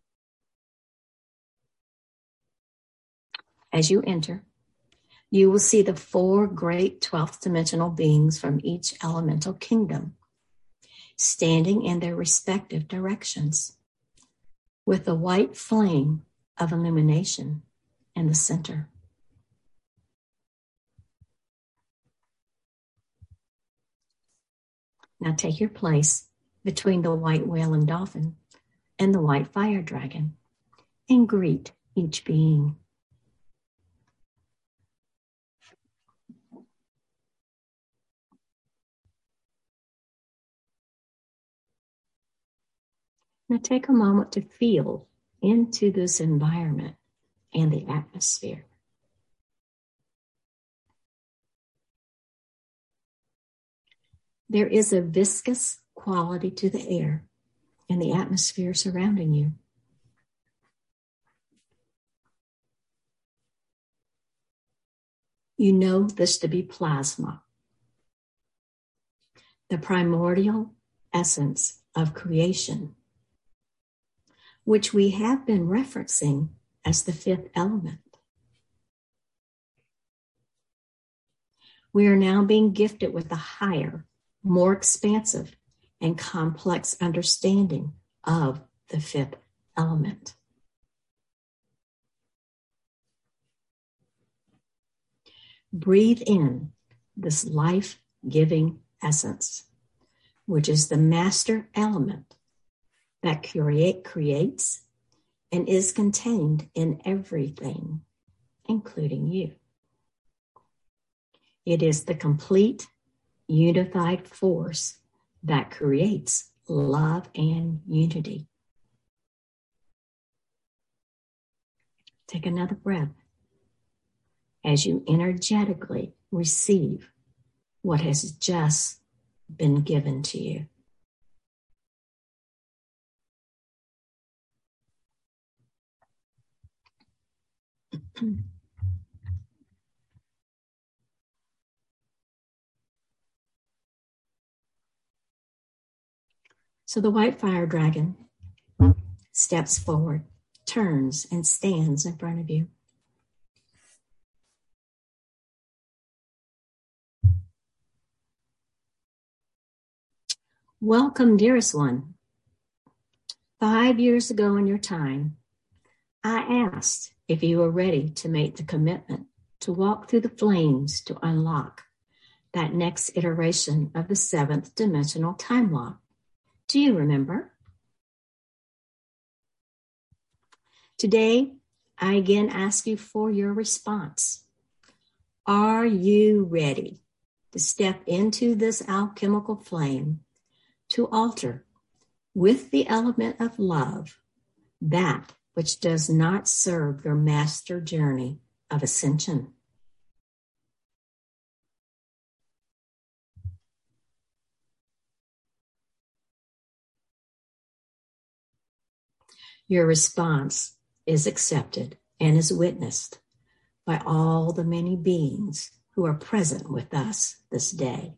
As you enter, you will see the four great twelfth dimensional beings from each elemental kingdom standing in their respective directions with the white flame of illumination in the center. Now take your place between the white whale and dolphin and the white fire dragon and greet each being. Now take a moment to feel into this environment and the atmosphere. There is a viscous quality to the air and the atmosphere surrounding you. You know this to be plasma, the primordial essence of creation, which we have been referencing as the fifth element. We are now being gifted with a higher, more expansive, and complex understanding of the fifth element. Breathe in this life-giving essence, which is the master element that create, creates and is contained in everything, including you. It is the complete, unified force that creates love and unity. Take another breath as you energetically receive what has just been given to you. So the white fire dragon steps forward, turns, and stands in front of you. Welcome, dearest one. Five years ago in your time, I asked if you were ready to make the commitment to walk through the flames to unlock that next iteration of the seventh dimensional time law. Do you remember? Today, I again ask you for your response. Are you ready to step into this alchemical flame to alter with the element of love that which does not serve your master journey of ascension? Your response is accepted and is witnessed by all the many beings who are present with us this day.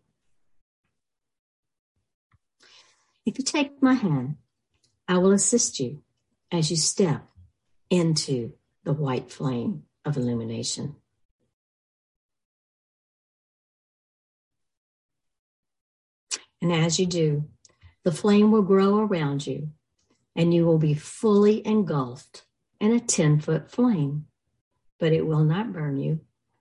If you take my hand, I will assist you as you step into the white flame of illumination. And as you do, the flame will grow around you, and you will be fully engulfed in a ten-foot flame, but it will not burn you.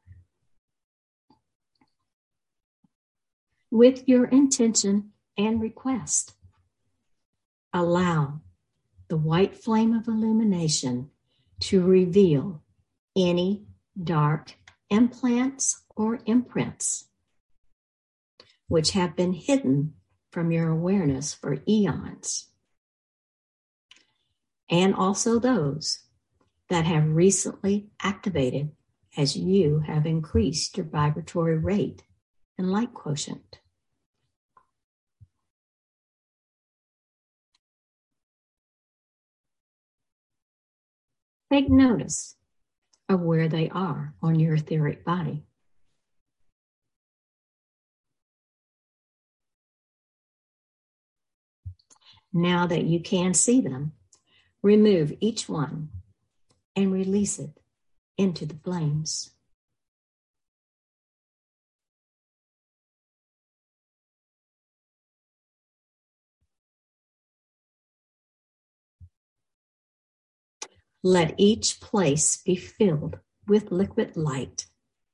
With your intention and request, allow the white flame of illumination to reveal any dark implants or imprints which have been hidden from your awareness for eons, and also those that have recently activated as you have increased your vibratory rate and light quotient. Take notice of where they are on your etheric body. Now that you can see them, remove each one and release it into the flames. Let each place be filled with liquid light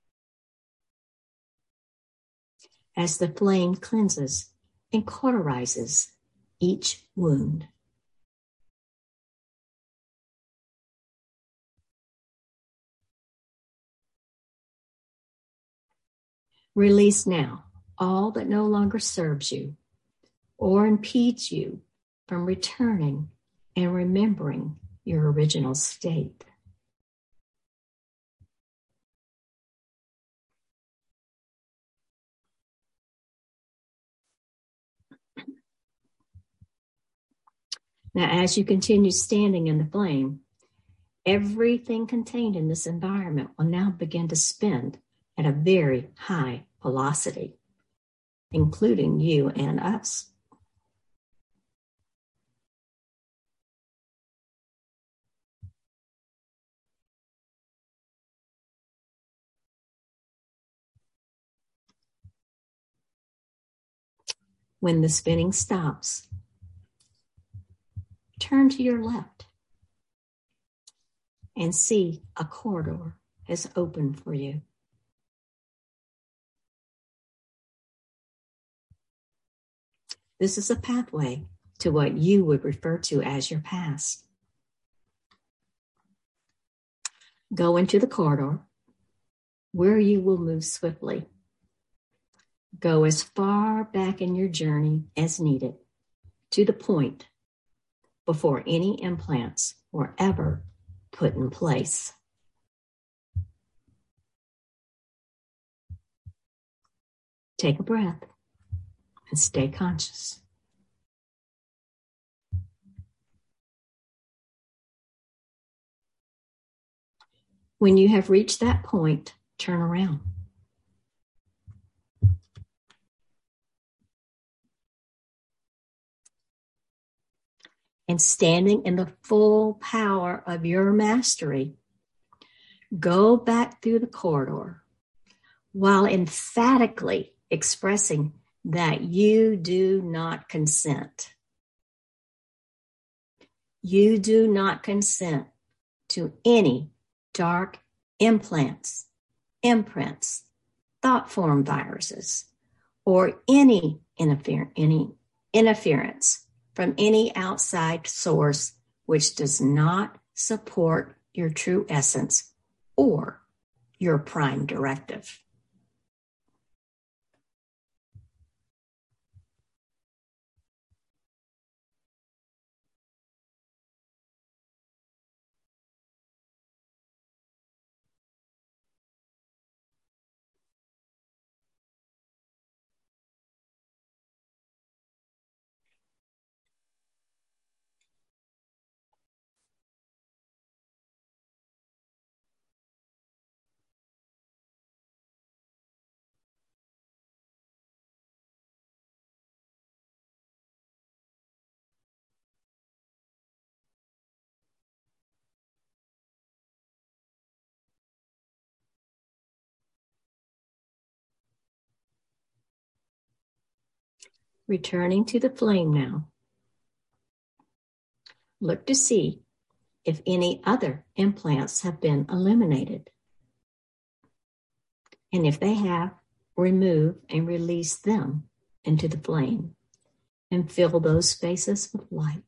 as the flame cleanses and cauterizes each wound. Release now all that no longer serves you or impedes you from returning and remembering your original state. Now, as you continue standing in the flame, everything contained in this environment will now begin to spin at a very high velocity, including you and us. When the spinning stops, turn to your left and see a corridor has opened for you. This is a pathway to what you would refer to as your past. Go into the corridor where you will move swiftly. Go as far back in your journey as needed to the point before any implants were ever put in place. Take a breath and stay conscious. When you have reached that point, turn around. And standing in the full power of your mastery, go back through the corridor while emphatically expressing that you do not consent. You do not consent to any dark implants, imprints, thought form viruses, or any, interfer- any interference from any outside source which does not support your true essence or your prime directive. Returning to the flame now. Look to see if any other implants have been eliminated. And if they have, remove and release them into the flame and fill those spaces with light.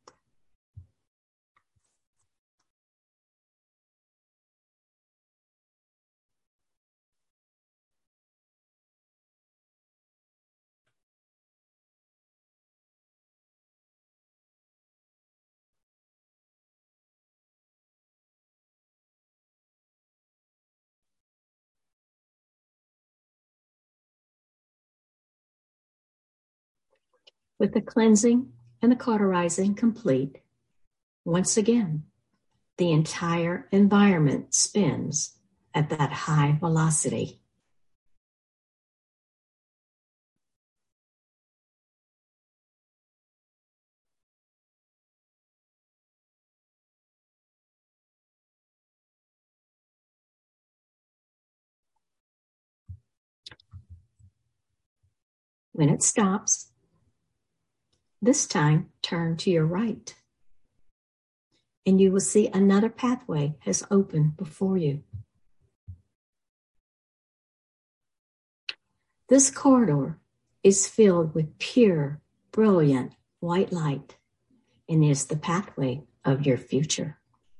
With the cleansing and the cauterizing complete, once again, the entire environment spins at that high velocity. When it stops, this time turn to your right, and you will see another pathway has opened before you. This corridor is filled with pure, brilliant white light and is the pathway of your future.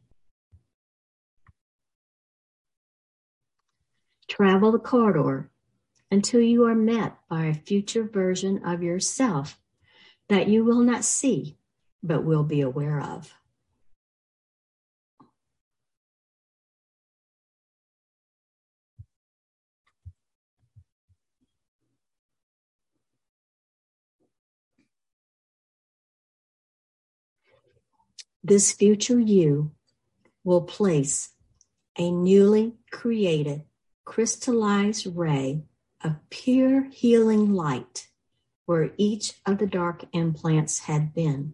Travel the corridor until you are met by a future version of yourself that you will not see, but will be aware of. This future you will place a newly created crystallized ray of pure healing light where each of the dark implants had been.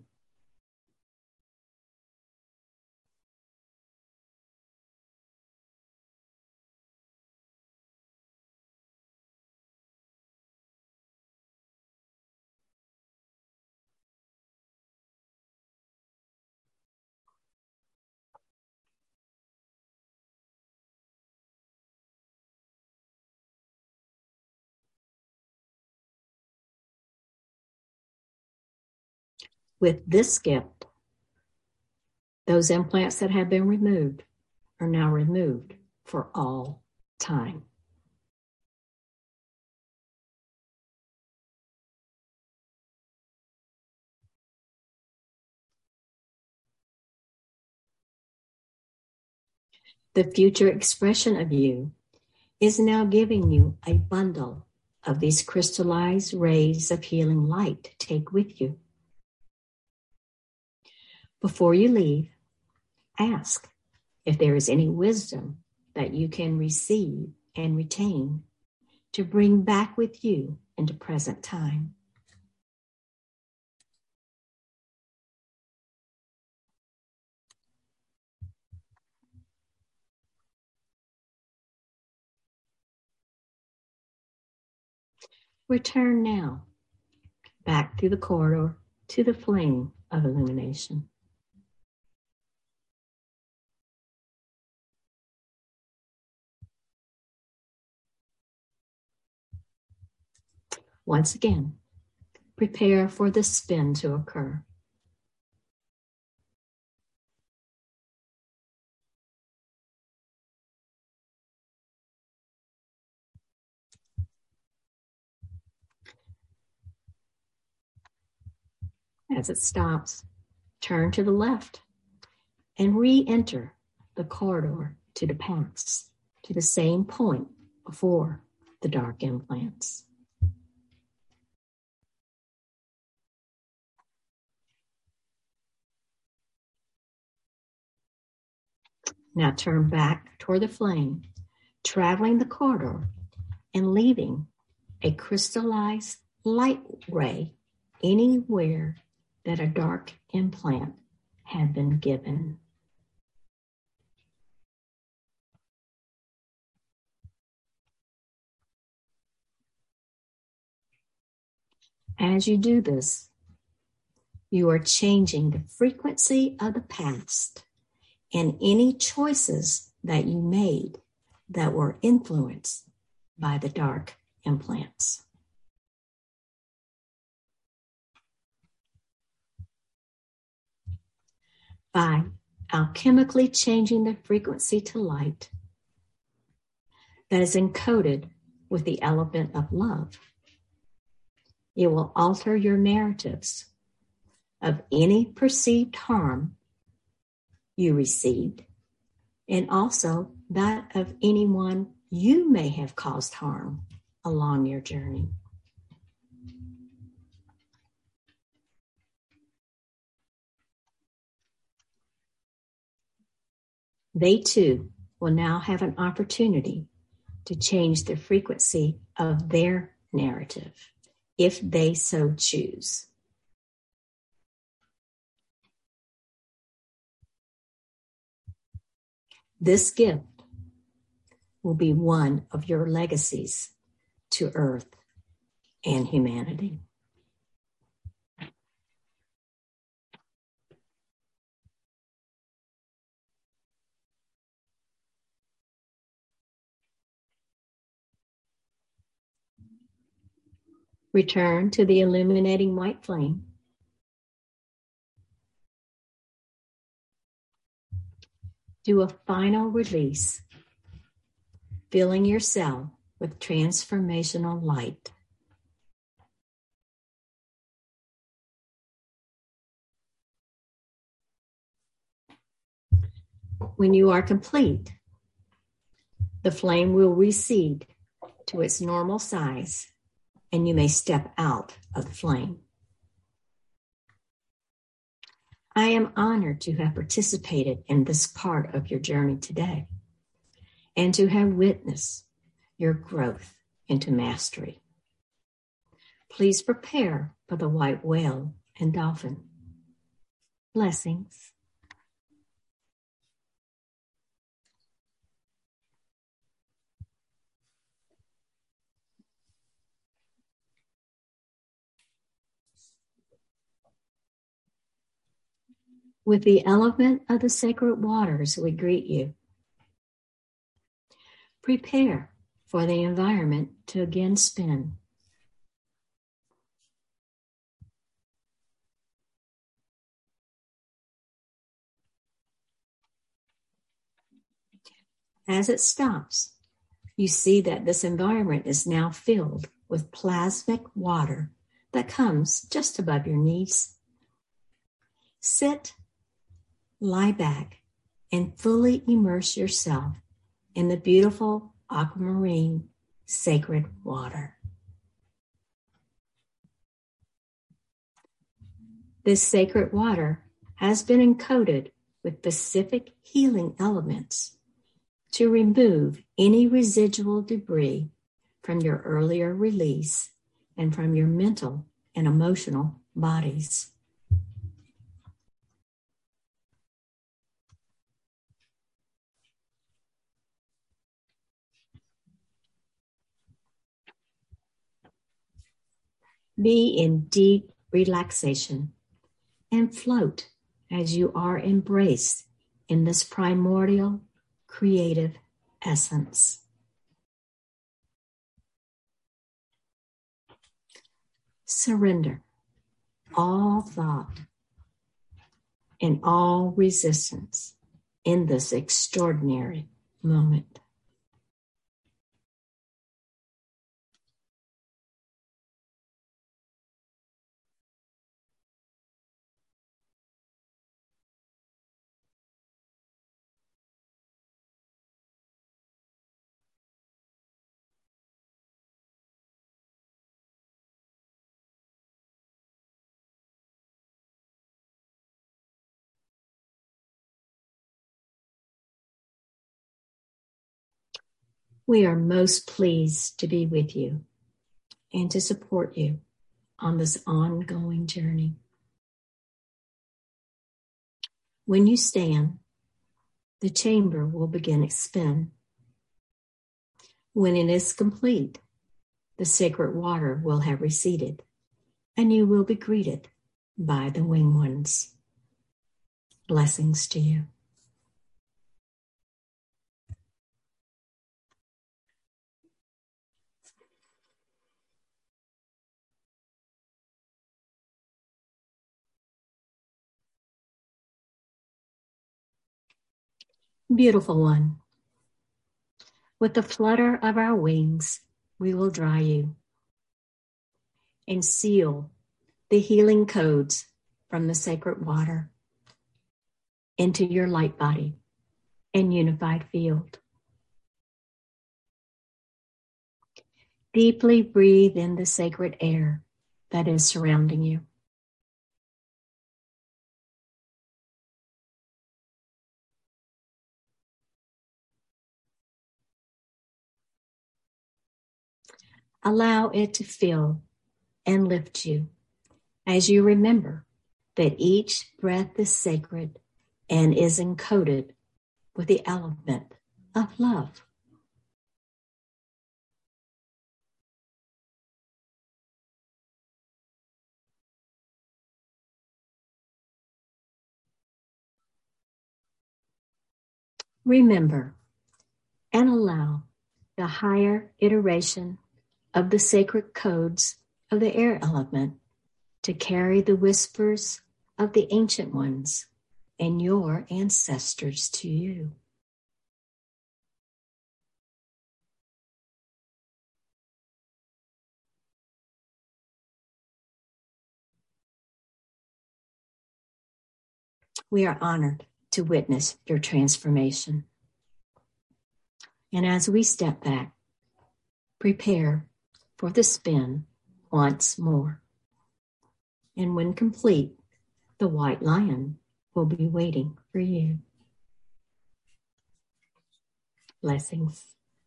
With this gift, those implants that have been removed are now removed for all time. The future expression of you is now giving you a bundle of these crystallized rays of healing light to take with you. Before you leave, ask if there is any wisdom that you can receive and retain to bring back with you into present time. Return now back through the corridor to the flame of illumination. Once again, prepare for the spin to occur. As it stops, turn to the left and re-enter the corridor to the past, to the same point before the dark implants. Now turn back toward the flame, traveling the corridor and leaving a crystallized light ray anywhere that a dark implant had been given. As you do this, you are changing the frequency of the past and any choices that you made that were influenced by the dark implants. By alchemically changing the frequency to light that is encoded with the element of love, it will alter your narratives of any perceived harm you received, and also that of anyone you may have caused harm along your journey. They too will now have an opportunity to change the frequency of their narrative, if they so choose. This gift will be one of your legacies to Earth and humanity. Return to the illuminating white flame. Do a final release, filling your cell with transformational light. When you are complete, the flame will recede to its normal size, and you may step out of the flame. I am honored to have participated in this part of your journey today and to have witnessed your growth into mastery. Please prepare for the white whale and dolphin. Blessings. With the element of the sacred waters, we greet you. Prepare for the environment to again spin. As it stops, you see that this environment is now filled with plasmic water that comes just above your knees. Sit, lie back, and fully immerse yourself in the beautiful aquamarine sacred water. This sacred water has been encoded with specific healing elements to remove any residual debris from your earlier release and from your mental and emotional bodies. Be in deep relaxation and float as you are embraced in this primordial creative essence. Surrender all thought and all resistance in this extraordinary moment. We are most pleased to be with you and to support you on this ongoing journey. When you stand, the chamber will begin its spin. When it is complete, the sacred water will have receded, and you will be greeted by the winged ones. Blessings to you. Beautiful one, with the flutter of our wings, we will dry you and seal the healing codes from the sacred water into your light body and unified field. Deeply breathe in the sacred air that is surrounding you. Allow it to fill and lift you as you remember that each breath is sacred and is encoded with the element of love. Remember and allow the higher iteration of the sacred codes of the air element to carry the whispers of the ancient ones and your ancestors to you. We are honored to witness your transformation. And as we step back, prepare for the spin once more. And when complete, the white lion will be waiting for you. Blessings.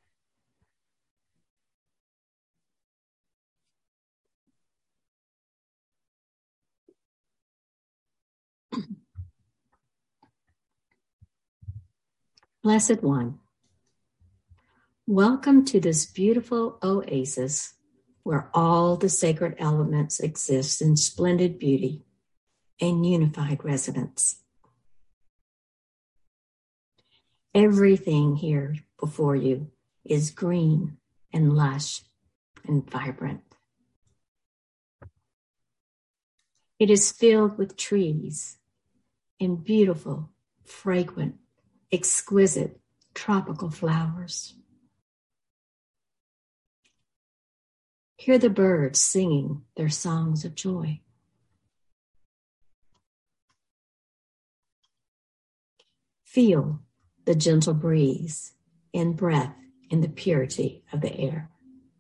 Blessed One, welcome to this beautiful oasis where all the sacred elements exist in splendid beauty and unified resonance. Everything here before you is green and lush and vibrant. It is filled with trees and beautiful, fragrant, exquisite tropical flowers. Hear the birds singing their songs of joy. Feel the gentle breeze and breath in the purity of the air.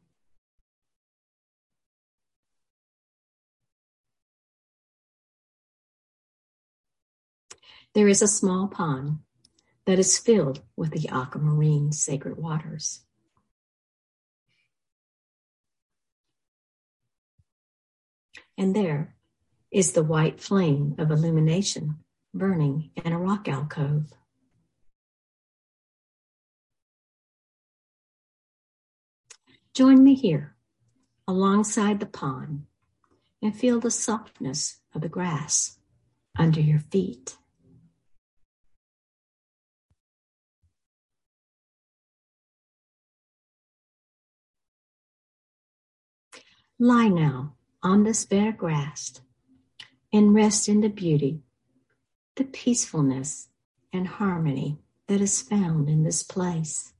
There is a small pond that is filled with the aquamarine sacred waters. And there is the white flame of illumination burning in a rock alcove. Join me here alongside the pond and feel the softness of the grass under your feet. Lie now on this bare grass and rest in the beauty, the peacefulness and harmony that is found in this place.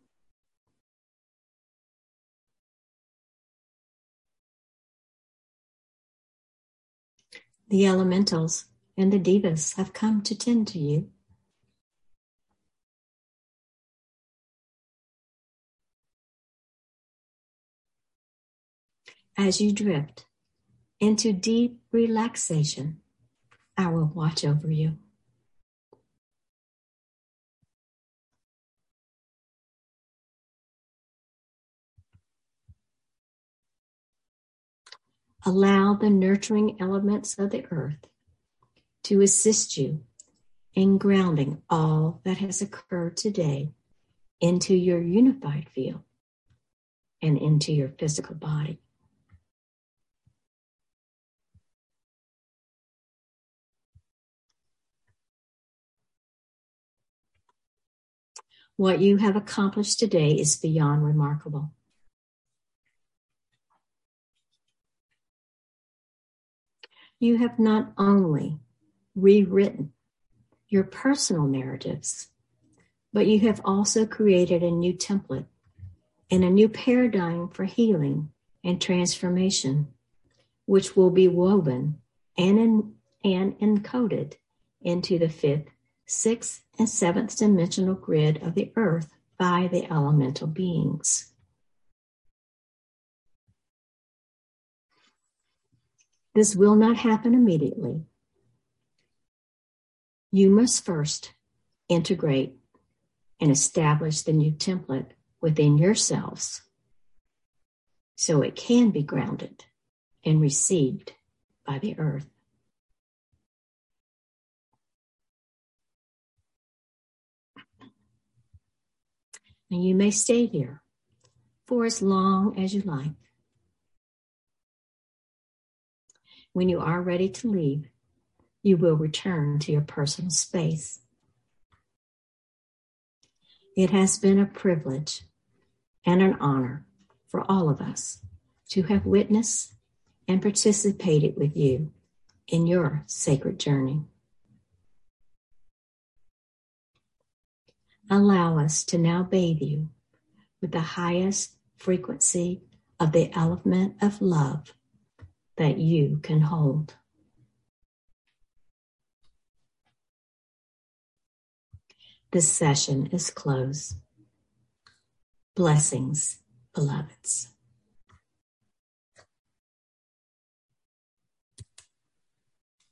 The elementals and the devas have come to tend to you. As you drift into deep relaxation, I will watch over you. Allow the nurturing elements of the earth to assist you in grounding all that has occurred today into your unified field and into your physical body. What you have accomplished today is beyond remarkable. You have not only rewritten your personal narratives, but you have also created a new template and a new paradigm for healing and transformation, which will be woven and, in, and encoded into the fifth, sixth, and seventh dimensional grid of the earth by the elemental beings. This will not happen immediately. You must first integrate and establish the new template within yourselves so it can be grounded and received by the earth. And you may stay here for as long as you like. When you are ready to leave, you will return to your personal space. It has been a privilege and an honor for all of us to have witnessed and participated with you in your sacred journey. Allow us to now bathe you with the highest frequency of the element of love that you can hold. This session is closed. Blessings, beloveds.